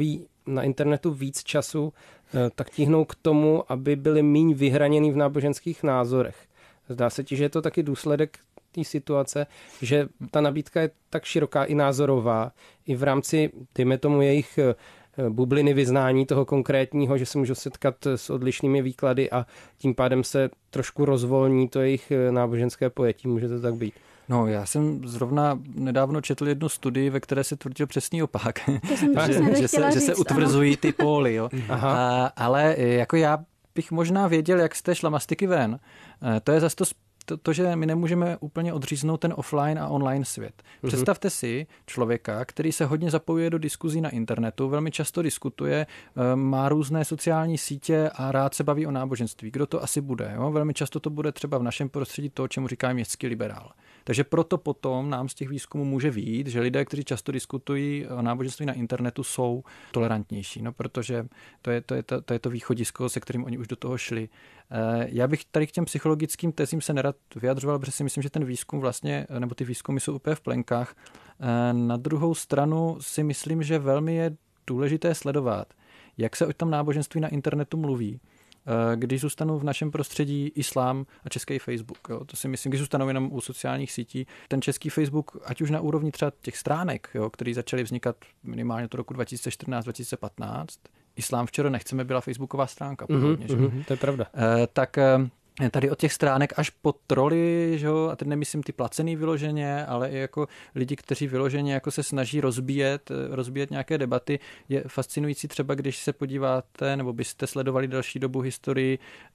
na internetu víc času, tak tíhnou k tomu, aby byli míň vyhraněný v náboženských názorech. Zdá se ti, že je to taky důsledek té situace, že ta nabídka je tak široká i názorová, i v rámci, dejme tomu, jejich bubliny vyznání toho konkrétního, že se můžou setkat s odlišnými výklady a tím pádem se trošku rozvolní to jejich náboženské pojetí. Může to tak být? No, já jsem zrovna nedávno četl jednu studii, ve které se tvrdil přesný opak, že, že, se, že se utvrzují ty póly. Jo. A, ale jako já bych možná věděl, jak z té šlamastiky ven. To je zase to To, to, že my nemůžeme úplně odříznout ten offline a online svět. Představte mm-hmm. si člověka, který se hodně zapojuje do diskuzí na internetu, velmi často diskutuje, má různé sociální sítě a rád se baví o náboženství. Kdo to asi bude? Jo? Velmi často to bude třeba v našem prostředí to, čemu říká městský liberál. Takže proto potom nám z těch výzkumů může vyjít, že lidé, kteří často diskutují o náboženství na internetu, jsou tolerantnější, no, protože to je to, je to, to je to východisko, se kterým oni už do toho šli. Já bych tady k těm psychologickým tezím se nerad vyjadřoval, protože si myslím, že ten výzkum vlastně, nebo ty výzkumy jsou úplně v plenkách. Na druhou stranu si myslím, že velmi je důležité sledovat, jak se o tom náboženství na internetu mluví. Když zůstanu v našem prostředí islám a český Facebook, jo, to si myslím, když zůstanu jenom u sociálních sítí, ten český Facebook, ať už na úrovni třeba těch stránek, jo, které začaly vznikat minimálně od roku dva tisíce čtrnáct dva tisíce patnáct, Islám včera nechceme byla facebooková stránka. Původně, mm-hmm, že? To je pravda. E, tak tady od těch stránek až po troly, že jo, a teď nemyslím ty placený vyloženě, ale i jako lidi, kteří vyloženě jako se snaží rozbíjet, rozbíjet nějaké debaty, je fascinující třeba, když se podíváte, nebo byste sledovali další dobu historii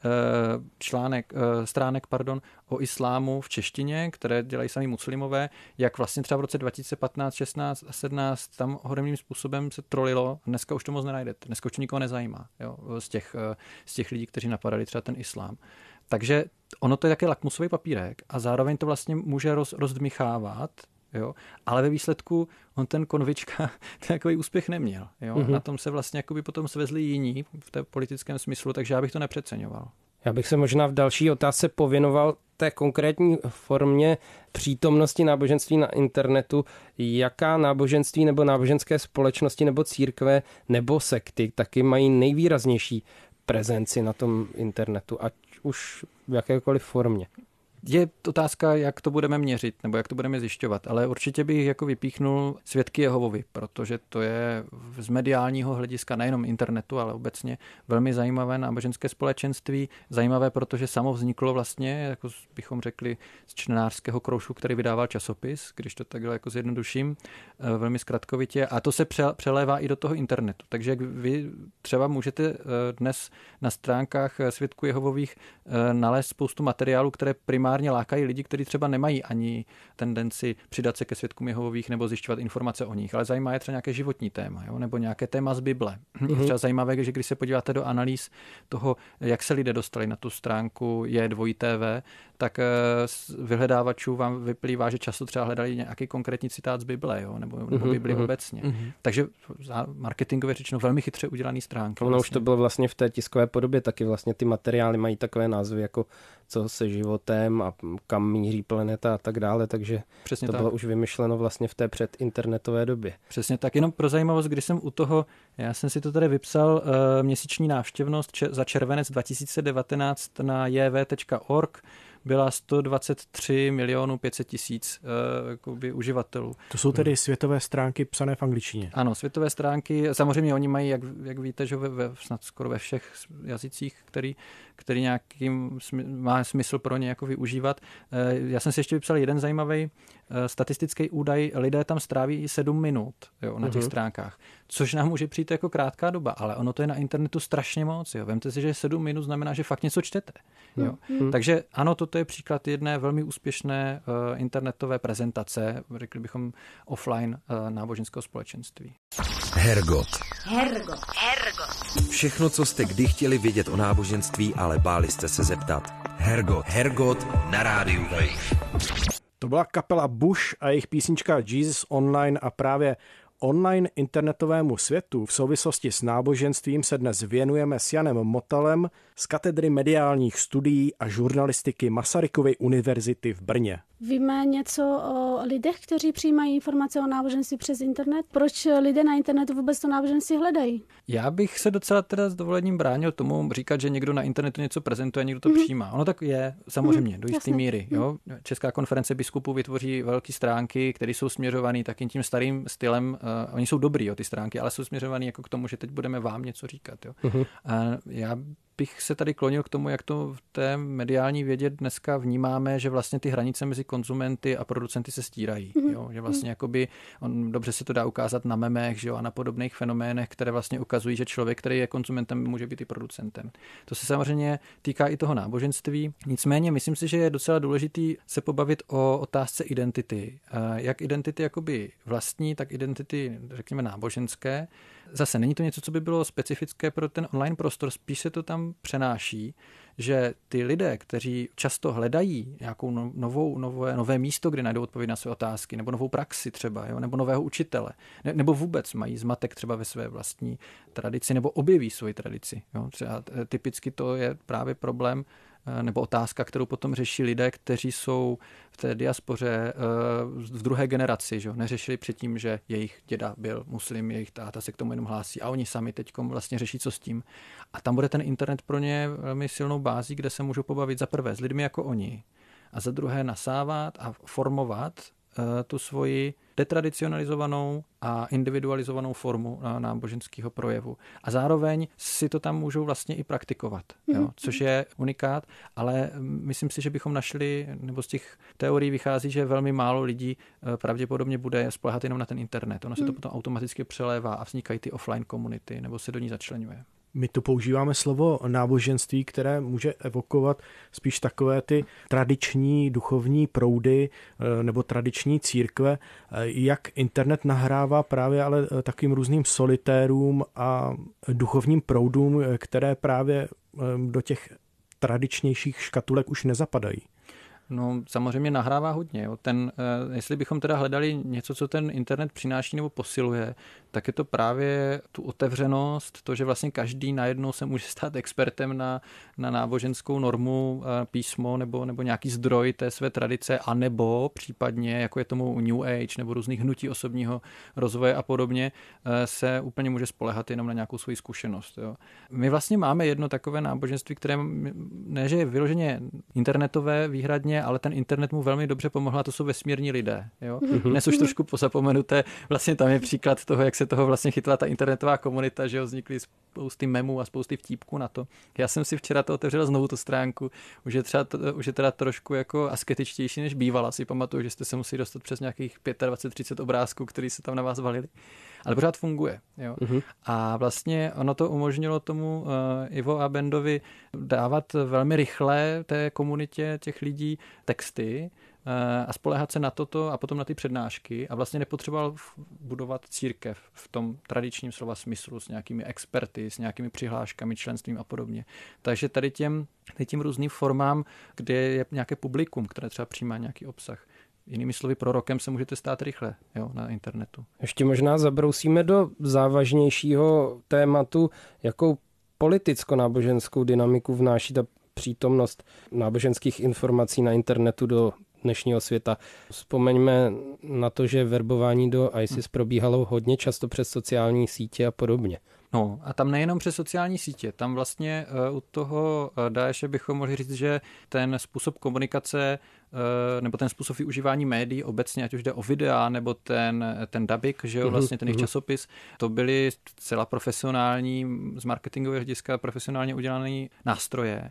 článek, stránek pardon, o islámu v češtině, které dělají sami muslimové, jak vlastně třeba v roce dva tisíce patnáct, šestnáct a sedmnáct tam hodným způsobem se trolilo. Dneska už to moc nenajdete, dneska už to nikoho nezajímá, jo, z těch, z těch lidí, kteří napadali třeba ten islám. Takže ono to je taky lakmusový papírek a zároveň to vlastně může roz, rozdmychávat, jo? Ale ve výsledku on ten konvička takový úspěch neměl. Jo? Mm-hmm. Na tom se vlastně jakoby potom svezli jiní v té politickém smyslu, takže já bych to nepřeceňoval. Já bych se možná v další otázce pověnoval té konkrétní formě přítomnosti náboženství na internetu. Jaká náboženství nebo náboženské společnosti nebo církve nebo sekty taky mají nejvýraznější prezenci na tom internetu, ať už v jakékoliv formě? Je otázka, jak to budeme měřit, nebo jak to budeme zjišťovat, ale určitě bych jako vypíchnul Svědky Jehovovi, protože to je z mediálního hlediska nejenom internetu, ale obecně velmi zajímavé náboženské společenství. Zajímavé, protože samo vzniklo vlastně, jako bychom řekli, z čtenářského kroužku, který vydával časopis, když to takhle jako zjednoduším, velmi zkratkovitě, a to se přelévá i do toho internetu. Takže jak vy třeba můžete dnes na stránkách Svědků Jehovových nalézt spoustu materiálů, které primárně lákají lidi, kteří třeba nemají ani tendenci přidat se ke Svědkům Jehovových nebo zjišťovat informace o nich, ale zajímá je třeba nějaké životní téma, jo? Nebo nějaké téma z Bible. Mm-hmm. Je třeba zajímavé, že když se podíváte do analýz toho, jak se lidé dostali na tu stránku je dvojí té vé, tak z vyhledávačů vám vyplývá, že často třeba hledali nějaký konkrétní citát z Bible, jo? Nebo, nebo Bibli mm-hmm. obecně. Mm-hmm. Takže marketingově řečeno velmi chytře udělaný stránky. Ono vlastně. Už to bylo vlastně v té tiskové podobě, taky vlastně ty materiály mají takové názvy jako co se životem a kam míří planeta a tak dále, takže přesně to tak. Bylo už vymyšleno vlastně v té předinternetové době. Přesně tak, jenom pro zajímavost, když jsem u toho, já jsem si to tady vypsal, uh, měsíční návštěvnost če- za červenec dva tisíce devatenáct na j v tečka org byla sto dvacet tři milionů pět set tisíc uh, uživatelů. To jsou tedy světové stránky psané v angličtině. Ano, světové stránky, samozřejmě oni mají, jak, jak víte, že ve, ve, snad skoro ve všech jazycích, který, který nějakým má smysl pro ně jako využívat. Uh, já jsem si ještě vypsal jeden zajímavý uh, statistický údaj, lidé tam stráví i sedm minut, jo, na těch uh-huh. stránkách, což nám může přijít jako krátká doba, ale ono to je na internetu strašně moc. Jo. Vemte si, že sedm minut znamená, že fakt něco čtete. Jo. Uh-huh. Takže ano, to to je příklad jedné velmi úspěšné uh, internetové prezentace, řekli bychom offline uh, náboženského společenství. Hergot. Hergot. Hergot. Všechno, co jste kdy chtěli vědět o náboženství, ale báli jste se zeptat. Hergot. Hergot na rádiu Wave. To byla kapela Bush a jejich písnička Jesus Online a právě online internetovému světu v souvislosti s náboženstvím se dnes věnujeme s Janem Motalem z katedry mediálních studií a žurnalistiky Masarykovy univerzity v Brně. Víme něco o lidech, kteří přijímají informace o náboženství přes internet? Proč lidé na internetu vůbec to náboženství hledají? Já bych se docela teda s dovolením bránil tomu říkat, že někdo na internetu něco prezentuje a někdo to mm. přijímá. Ono tak je, samozřejmě, mm, do jisté míry. Jo? Česká konference biskupů vytvoří velké stránky, které jsou směřované takým tím starým stylem. Uh, oni jsou dobrý, jo, ty stránky, ale jsou směřované jako k tomu, že teď budeme vám něco říkat. Jo? Mm. Uh, já bych se tady klonil k tomu, jak to v té mediální vědě dneska vnímáme, že vlastně ty hranice mezi konzumenty a producenty se stírají. Mm-hmm. Jo? Že vlastně jakoby, on, dobře se to dá ukázat na memech, že jo? A na podobných fenoménech, které vlastně ukazují, že člověk, který je konzumentem, může být i producentem. To se samozřejmě týká i toho náboženství. Nicméně myslím si, že je docela důležitý se pobavit o otázce identity. Jak identity jakoby vlastní, tak identity, řekněme, náboženské. Zase není to něco, co by bylo specifické pro ten online prostor, spíš se to tam přenáší, že ty lidé, kteří často hledají nějakou novou, nové, nové místo, kde najdou odpověď na své otázky, nebo novou praxi třeba, jo, nebo nového učitele, ne, nebo vůbec mají zmatek třeba ve své vlastní tradici, nebo objeví svoji tradici. Jo. Třeba typicky to je právě problém nebo otázka, kterou potom řeší lidé, kteří jsou v té diaspoře v druhé generaci. Že? Neřešili předtím, že jejich děda byl muslim, jejich táta se k tomu jenom hlásí a oni sami teď vlastně řeší, co s tím. A tam bude ten internet pro ně velmi silnou bází, kde se můžou pobavit za prvé s lidmi jako oni a za druhé nasávat a formovat tu svoji detradicionalizovanou a individualizovanou formu náboženského projevu. A zároveň si to tam můžou vlastně i praktikovat, jo, což je unikát, ale myslím si, že bychom našli, nebo z těch teorií vychází, že velmi málo lidí pravděpodobně bude spoléhat jenom na ten internet. Ono se to potom automaticky přelévá a vznikají ty offline komunity, nebo se do ní začleňuje. My tu používáme slovo náboženství, které může evokovat spíš takové ty tradiční duchovní proudy nebo tradiční církve. Jak internet nahrává právě ale takovým různým solitérům a duchovním proudům, které právě do těch tradičnějších škatulek už nezapadají? No samozřejmě nahrává hodně. Jo. Ten, jestli bychom teda hledali něco, co ten internet přináší nebo posiluje, tak je to právě tu otevřenost, to, že vlastně každý najednou se může stát expertem na, na náboženskou normu, písmo nebo, nebo nějaký zdroj té své tradice, anebo případně, jako je tomu New Age nebo různých hnutí osobního rozvoje a podobně, se úplně může spoléhat jenom na nějakou svoji zkušenost. Jo. My vlastně máme jedno takové náboženství, které ne, že je vyloženě internetové výhradně, ale ten internet mu velmi dobře pomohl a to jsou vesmírní lidé. Jo? Dnes už trošku pozapomenuté, vlastně tam je příklad toho, jak se toho vlastně chytla ta internetová komunita, že jo, vznikly spousty memů a spousty vtípků na to. Já jsem si včera to otevřela znovu tu stránku, už je, třeba, už je teda trošku jako asketičtější než bývala, si pamatuju, že jste se museli dostat přes nějakých dvacet pět třicet obrázků, který se tam na vás valili. Ale pořád funguje. Jo. Uh-huh. A vlastně ono to umožnilo tomu uh, Ivo a Bendovi dávat velmi rychle té komunitě těch lidí texty uh, a spoléhat se na toto a potom na ty přednášky a vlastně nepotřeboval budovat církev v tom tradičním slova smyslu s nějakými experty, s nějakými přihláškami, členstvím a podobně. Takže tady těm, tady těm různým formám, kde je nějaké publikum, které třeba přijímá nějaký obsah. Jinými slovy, prorokem se můžete stát rychle, jo, na internetu. Ještě možná zabrousíme do závažnějšího tématu, jakou politicko-náboženskou dynamiku vnáší ta přítomnost náboženských informací na internetu do dnešního světa. Vzpomeňme na to, že verbování do ISIS probíhalo hodně často přes sociální sítě a podobně. No a tam nejenom přes sociální sítě, tam vlastně uh, u toho uh, Daeše bychom mohli říct, že ten způsob komunikace uh, nebo ten způsob využívání médií obecně, ať už jde o videa nebo ten, ten dabik, že jo, vlastně ten jejich časopis, to byly zcela profesionální, z marketingového hlediska profesionálně udělané nástroje.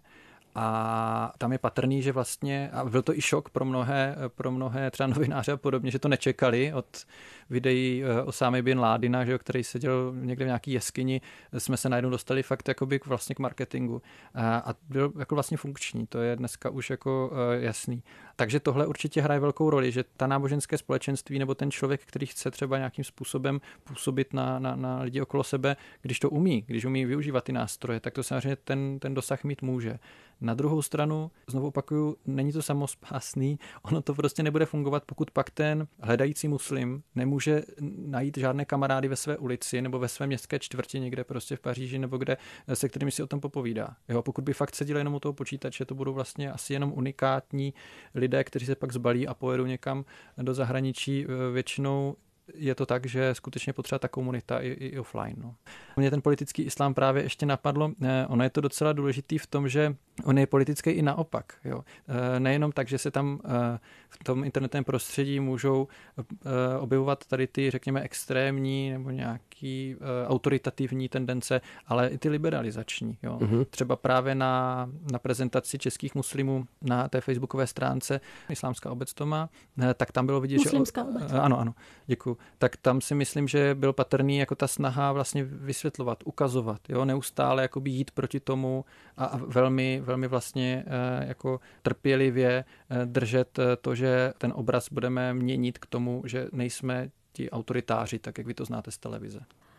A tam je patrný, že vlastně, a byl to i šok pro mnohé, pro mnohé třeba novináře a podobně, že to nečekali od videí Osámy bin Ládina, že jo, který seděl někde v nějaký jeskyni, jsme se najednou dostali fakt jakoby vlastně k marketingu. A, a byl jako vlastně funkční, to je dneska už jako uh, jasný. Takže tohle určitě hraje velkou roli, že ta náboženské společenství nebo ten člověk, který chce třeba nějakým způsobem působit na, na, na lidi okolo sebe, když to umí, když umí využívat ty nástroje, tak to samozřejmě ten, ten dosah mít může. Na druhou stranu, znovu opakuju, není to samospásný, ono to prostě nebude fungovat, pokud pak ten hledající muslim nemůže najít žádné kamarády ve své ulici nebo ve své městské čtvrti někde prostě v Paříži nebo kde, se kterými si o tom popovídá. Jo, pokud by fakt seděli jenom u toho počítače, to budou vlastně asi jenom unikátní lidé, kteří se pak zbalí a pojedou někam do zahraničí, většinou je to tak, že skutečně potřeba ta komunita i, i offline. No. Mě ten politický islám právě ještě napadlo, ono je to docela důležitý v tom, že on je politický i naopak. Jo. Nejenom tak, že se tam v tom internetovém prostředí můžou objevovat tady ty, řekněme, extrémní nebo nějaký autoritativní tendence, ale i ty liberalizační. Jo. Mm-hmm. Třeba právě na, na prezentaci českých muslimů na té facebookové stránce Islámská obec to má, tak tam bylo vidět, Muslimská že... obec. Ano, ano, děkuji. Tak tam si myslím, že byl patrný jako ta snaha vlastně vysvětlovat, ukazovat, jo, neustále jakoby jít proti tomu a, a velmi, velmi vlastně e, jako trpělivě e, držet to, že ten obraz budeme měnit k tomu, že nejsme ti autoritáři, tak jak vy to znáte z televize.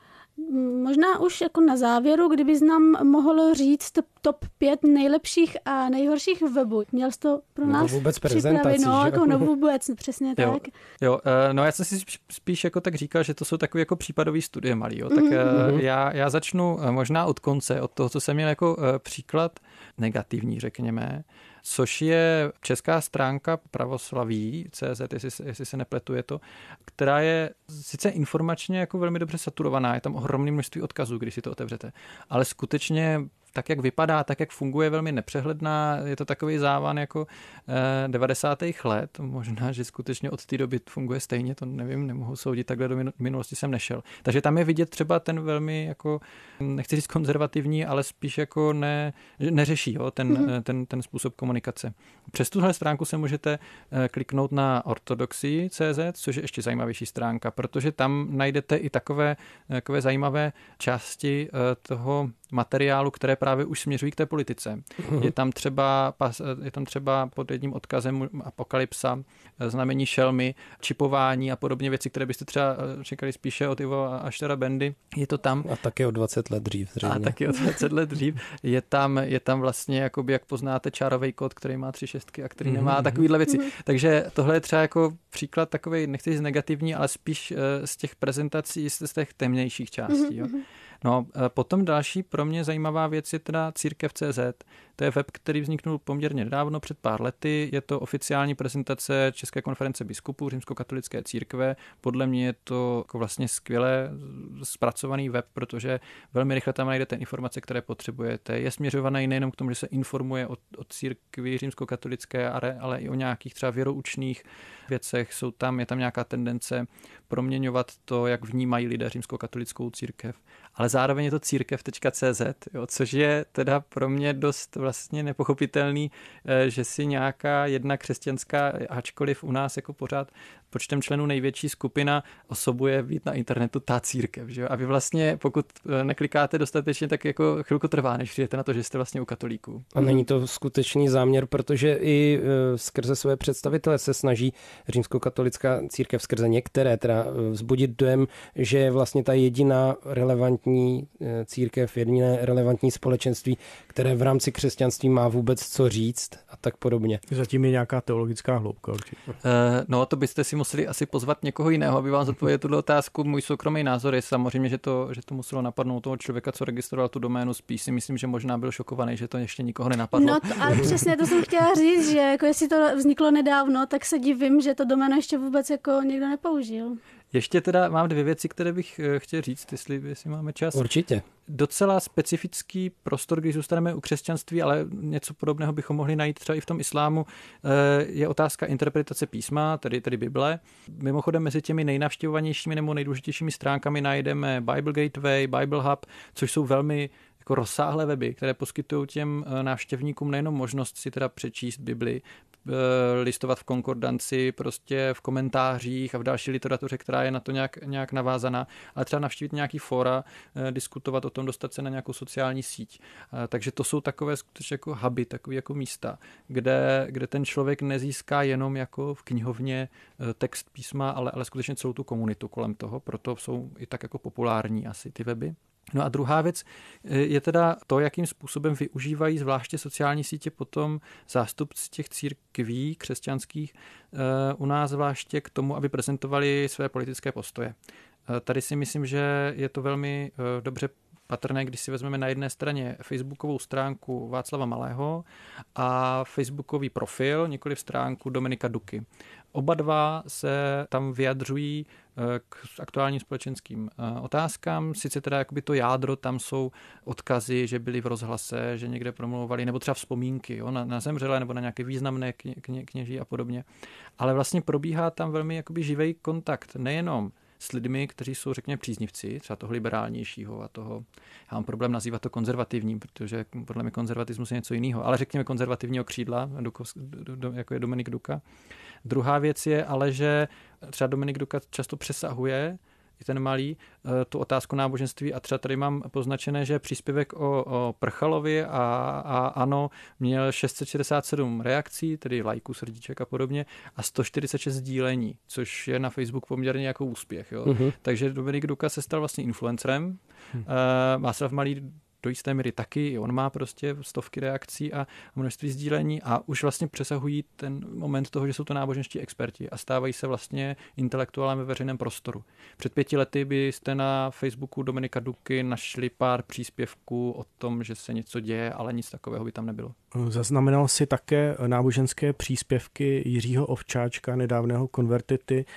Možná už jako na závěru, kdybys nám mohl říct top pět nejlepších a nejhorších webů. Měl jsi to pro nás vůbec prezentaci, no, jako no vůbec, přesně jo, tak. Jo, no já jsem si spíš jako tak říkal, že to jsou takové jako případové studie malý, jo. Tak mm-hmm. já, já začnu možná od konce, od toho, co jsem měl jako příklad negativní, řekněme, což je česká stránka pravoslaví tečka cé zet, jestli, jestli se nepletu, je to, která je sice informačně jako velmi dobře saturovaná, je tam ohromné množství odkazů, když si to otevřete, ale skutečně tak, jak vypadá, tak, jak funguje, velmi nepřehledná. Je to takový závan jako eh, devadesátých let. Možná, že skutečně od té doby funguje stejně, to nevím, nemohu soudit, takhle do minulosti jsem nešel. Takže tam je vidět třeba ten velmi, jako, nechci říct konzervativní, ale spíš jako ne, neřeší jo, ten, mm-hmm. ten, ten způsob komunikace. Přes tuhle stránku se můžete eh, kliknout na ortodoxii tečka cé zet, což je ještě zajímavější stránka, protože tam najdete i takové, takové zajímavé části eh, toho materiálu, které právě už směřují k té politice. Je tam třeba, je tam třeba pod jedním odkazem apokalypsa, znamení šelmy, čipování a podobně věci, které byste třeba čekali spíše od Ivo Aštera Bendy. Je to tam. A taky o dvacet let dřív. Zřejmě. A taky o dvacet let dřív. Je tam, je tam vlastně, jakoby, jak poznáte, čárovej kód, který má tři šestky a který nemá, takovýhle věci. Takže tohle je třeba jako příklad takovej, nechci říct negativní, ale spíš z těch prezentací, z těch temnějších částí. Jo. No, potom další pro mě zajímavá věc je teda církev tečka cé zet. To je web, který vzniknul poměrně nedávno, před pár lety. Je to oficiální prezentace České konference biskupů Římskokatolické církve. Podle mě je to jako vlastně skvěle zpracovaný web, protože velmi rychle tam najdete informace, které potřebujete. Je směřovaný nejenom k tomu, že se informuje o, o církvi římskokatolické, ale i o nějakých třeba věroučných věcech. Jsou tam, je tam nějaká tendence proměňovat to, jak vnímají lidé římskokatolickou církev. Ale zároveň je to církev tečka cé zet, jo, což je teda pro mě dost vlastně nepochopitelný, že si nějaká jedna křesťanská, ačkoliv u nás jako pořád počtem členů největší skupina osobuje být na internetu ta církev. Že jo? A vy vlastně, pokud neklikáte dostatečně, tak jako chvilku trvá, než přijete na to, že jste vlastně u katolíků. A není to skutečný záměr, protože i skrze své představitele se snaží římskokatolická církev skrze některé teda vzbudit dojem, že je vlastně ta jediná relevantní církev, jediné relevantní společenství, které v rámci křesťanství má vůbec co říct a tak podobně. Zatím je nějaká teologická hloubka určitě. Uh, no, to byste si museli asi pozvat někoho jiného, aby vám zodpověděl tuto otázku. Můj soukromý názor je samozřejmě, že to, že to muselo napadnout toho člověka, co registroval tu doménu. Spíš si myslím, že možná byl šokovaný, že to ještě nikoho nenapadlo. No, to, ale přesně to jsem chtěla říct, že jako jestli to vzniklo nedávno, tak se divím, že to doméno ještě vůbec jako někdo nepoužil. Ještě teda mám dvě věci, které bych chtěl říct, jestli, jestli máme čas. Určitě. Docela specifický prostor, když zůstaneme u křesťanství, ale něco podobného bychom mohli najít třeba i v tom islámu, je otázka interpretace písma, tedy, tedy Bible. Mimochodem mezi těmi nejnavštěvovanějšími nebo nejdůležitějšími stránkami najdeme Bible Gateway, Bible Hub, což jsou velmi jako rozsáhlé weby, které poskytují těm návštěvníkům nejenom možnost si teda přečíst Bibli, listovat v konkordanci, prostě v komentářích a v další literatuře, která je na to nějak, nějak navázaná, ale třeba navštívit nějaký fóra, diskutovat o tom, dostat se na nějakou sociální síť. Takže to jsou takové skutečně jako huby, takové jako místa, kde, kde ten člověk nezíská jenom jako v knihovně text písma, ale, ale skutečně celou tu komunitu kolem toho, proto jsou i tak jako populární asi ty weby. No a druhá věc je teda to, jakým způsobem využívají zvláště sociální sítě potom zástupci těch církví křesťanských u nás zvláště k tomu, aby prezentovali své politické postoje. Tady si myslím, že je to velmi dobře patrné, když si vezmeme na jedné straně facebookovou stránku Václava Malého a facebookový profil, nikoliv stránku Dominika Duky. Oba dva se tam vyjadřují k aktuálním společenským otázkám. Sice teda jakoby to jádro, tam jsou odkazy, že byli v rozhlase, že někde promlouvali, nebo třeba vzpomínky jo, na, na zemřelé nebo na nějaké významné kně, kně, kněží a podobně. Ale vlastně probíhá tam velmi jakoby živý kontakt, nejenom s lidmi, kteří jsou, řekněme, příznivci, třeba toho liberálnějšího a toho, já mám problém nazývat to konzervativním, protože podle mě konzervatismus je něco jiného, ale řekněme konzervativního křídla, jako je Dominik Duka. Druhá věc je ale, že třeba Dominik Duka často přesahuje i ten malý, tu otázku náboženství a třeba tady mám poznačené, že příspěvek o, o Prchalovi a, a ANO měl šest set šedesát sedm reakcí, tedy lajků, srdíček a podobně a sto čtyřicet šest sdílení, což je na Facebook poměrně jako úspěch. Jo? Uh-huh. Takže Dominik Duka se stal vlastně influencerem. Uh-huh. Uh, Václav Malý do jisté míry taky, i on má prostě stovky reakcí a množství sdílení a už vlastně přesahují ten moment toho, že jsou to náboženští experti a stávají se vlastně intelektuálem ve veřejném prostoru. Před pěti lety byste na Facebooku Dominika Duky našli pár příspěvků o tom, že se něco děje, ale nic takového by tam nebylo. Zaznamenal si také náboženské příspěvky Jiřího Ovčáčka, nedávného konvertity.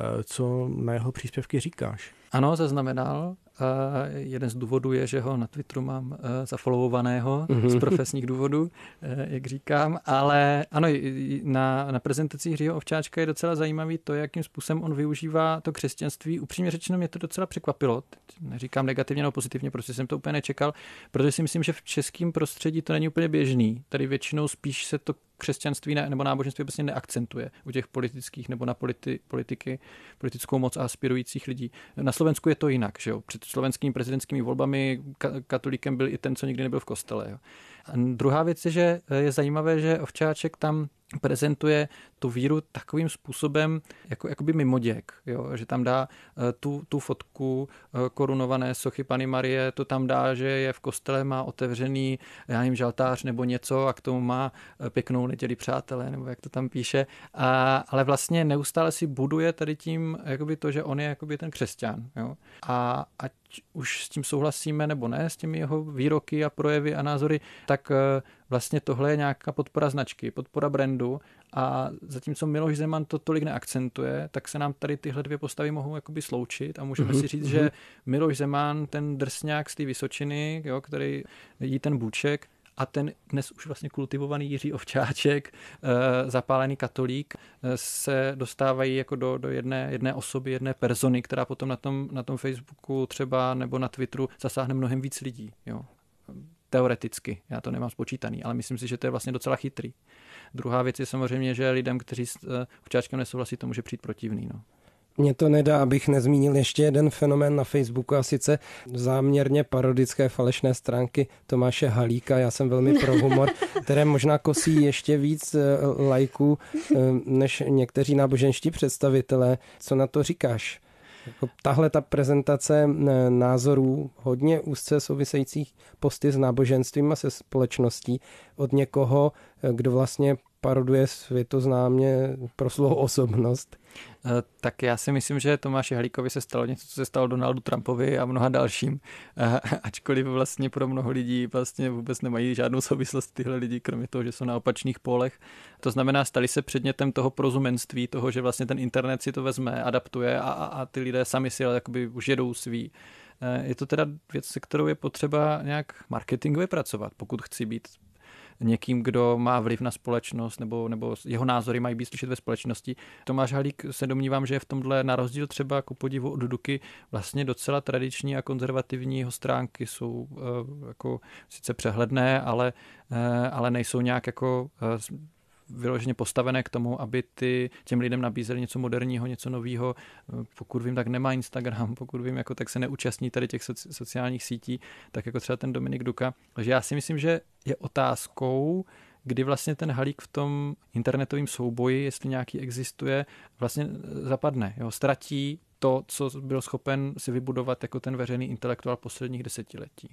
Co na jeho příspěvky říkáš? Ano, zaznamenal. Uh, jeden z důvodů je, že ho na Twitteru mám uh, zafollowovaného z profesních důvodů, uh, jak říkám, ale ano, na, na prezentaci Jiřího Ovčáčka je docela zajímavý to, jakým způsobem on využívá to křesťanství. Upřímně řečeno, mě to docela překvapilo. Teď neříkám negativně nebo pozitivně, protože jsem to úplně nečekal, protože si myslím, že v českém prostředí to není úplně běžný. Tady většinou spíš se to křesťanství nebo náboženství vlastně neakcentuje u těch politických nebo na politi, politiky, politickou moc a aspirujících lidí. Na Slovensku je to jinak, že jo? Před slovenskými prezidentskými volbami katolíkem byl i ten, co nikdy nebyl v kostele. Jo? A druhá věc je, že je zajímavé, že Ovčáček tam prezentuje tu víru takovým způsobem, jako jakoby mimoděk, jo? Že tam dá tu, tu fotku korunované sochy Panny Marie, to tam dá, že je v kostele, má otevřený, já nevím, žaltář nebo něco a k tomu má pěknou neděli přátelé, nebo jak to tam píše, a, ale vlastně neustále si buduje tady tím jakoby to, že on je jakoby ten křesťan. Jo? A ať už s tím souhlasíme nebo ne, s těmi jeho výroky a projevy a názory, tak vlastně tohle je nějaká podpora značky, podpora brandu a zatímco Miloš Zeman to tolik neakcentuje, tak se nám tady tyhle dvě postavy mohou jakoby sloučit a můžeme mm-hmm. si říct, že Miloš Zeman, ten drsňák z té Vysočiny, jo, který jí ten bůček, a ten dnes už vlastně kultivovaný Jiří Ovčáček, zapálený katolík, se dostávají jako do, do jedné, jedné osoby, jedné persony, která potom na tom, na tom Facebooku třeba nebo na Twitteru zasáhne mnohem víc lidí. Jo. Teoreticky, já to nemám spočítaný, ale myslím si, že to je vlastně docela chytrý. Druhá věc je samozřejmě, že lidem, kteří s Ovčáčkem nesouhlasí, to může přijít protivný. No. Mně to nedá, abych nezmínil ještě jeden fenomén na Facebooku a sice záměrně parodické falešné stránky Tomáše Halíka. Já jsem velmi pro humor, které možná kosí ještě víc lajků než někteří náboženští představitelé. Co na to říkáš? Tahle ta prezentace názorů hodně úzce souvisejících posty s náboženstvím a se společností od někoho, kdo vlastně paroduje světoznámě proslulou osobnost. Tak já si myslím, že Tomáši Halíkovi se stalo něco, co se stalo Donaldu Trumpovi a mnoha dalším. Ačkoliv vlastně pro mnoho lidí vlastně vůbec nemají žádnou souvislost tyhle lidi, kromě toho, že jsou na opačných pólech. To znamená, stali se předmětem toho prozumenství, toho, že vlastně ten internet si to vezme, adaptuje a, a, a ty lidé sami si jakoby už jedou svý. Je to teda věc, se kterou je potřeba nějak marketingově pracovat, pokud chci být někým, kdo má vliv na společnost nebo, nebo jeho názory mají být slyšet ve společnosti. Tomáš Halík se domnívám, že je v tomhle na rozdíl třeba ku podivu od Duky vlastně docela tradiční a konzervativní. Jeho stránky jsou uh, jako sice přehledné, ale, uh, ale nejsou nějak jako uh, vyloženě postavené k tomu, aby ty, těm lidem nabízeli něco moderního, něco nového. Pokud vím, tak nemá Instagram, pokud vím, jako, tak se neúčastní tady těch soci, sociálních sítí, tak jako třeba ten Dominik Duka. Takže já si myslím, že je otázkou, kdy vlastně ten Halík v tom internetovém souboji, jestli nějaký existuje, vlastně zapadne. Jo? Ztratí to, co byl schopen si vybudovat jako ten veřejný intelektuál posledních desetiletí.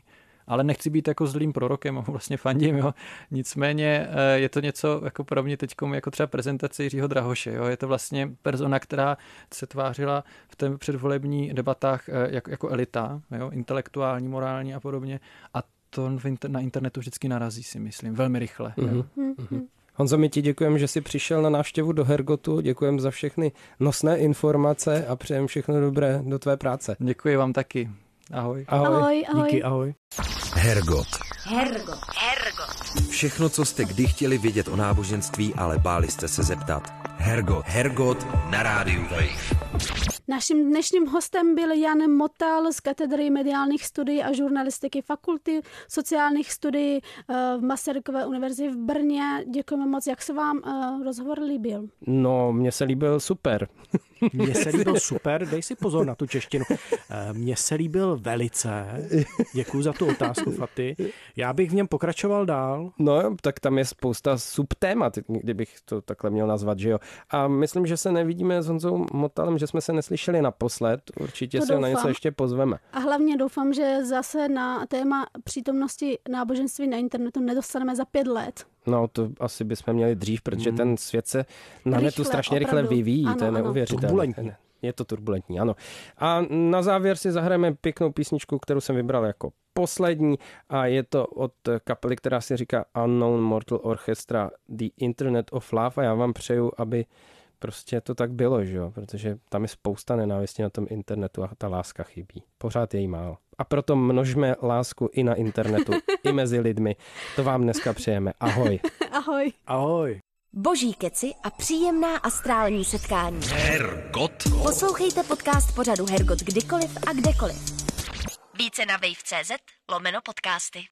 Ale nechci být jako zlým prorokem, a vlastně fandím, jo. Nicméně je to něco jako pro mě teď jako třeba prezentace Jiřího Drahoše, jo. Je to vlastně persona, která se tvářila v té předvolební debatách jako, jako elita, jo, intelektuální, morální a podobně. A to na internetu vždycky narazí, si myslím, velmi rychle. Mm-hmm. Mm-hmm. Honzo, my ti děkujeme, že jsi přišel na návštěvu do Hergotu, děkujeme za všechny nosné informace a přejeme všechno dobré do tvé práce. Děkuji vám taky. Ahoj. Ahoj. Ahoj, ahoj. Díky, ahoj. Hergot. Hergot. Hergot. Všechno, co jste kdy chtěli vědět o náboženství, ale báli jste se zeptat. Hergot. Hergot na rádiu Wave. Naším dnešním hostem byl Jan Motal z katedry mediálních studií a žurnalistiky Fakulty sociálních studií v Masarykové univerzitě v Brně. Děkujeme moc. Jak se vám rozhovor líbil? No, mně se líbil super. Mně se líbil super, dej si pozor na tu češtinu. Mně se líbil velice. Děkuju za tu otázku, Faty. Já bych v něm pokračoval dál. No, tak tam je spousta subtémat, kdybych to takhle měl nazvat, že jo. A myslím, že se nevidíme s Honzou Motalem, že jsme se neslyšeli naposled. Určitě to si ho na něco ještě pozveme. A hlavně doufám, že zase na téma přítomnosti náboženství na internetu nedostaneme za pět let. No, to asi bychom měli dřív, protože hmm. ten svět se na rychle, netu strašně opravdu. rychle vyvíjí, ano, to je neuvěřitelné. Turbulentní. Je to turbulentní, ano. A na závěr si zahrajeme pěknou písničku, kterou jsem vybral jako poslední a je to od kapely, která si říká Unknown Mortal Orchestra The Internet of Love a já vám přeju, aby prostě to tak bylo, že jo, protože tam je spousta nenávisti na tom internetu a ta láska chybí. Pořád je jí málo. A proto množme lásku i na internetu, i mezi lidmi. To vám dneska přejeme. Ahoj. Ahoj. Ahoj. Boží keci a příjemná astrální setkání. Hergot. Poslouchejte podcast pořadu Hergot kdykoliv a kdekoliv. Více na wave tečka cz lomeno podcasty.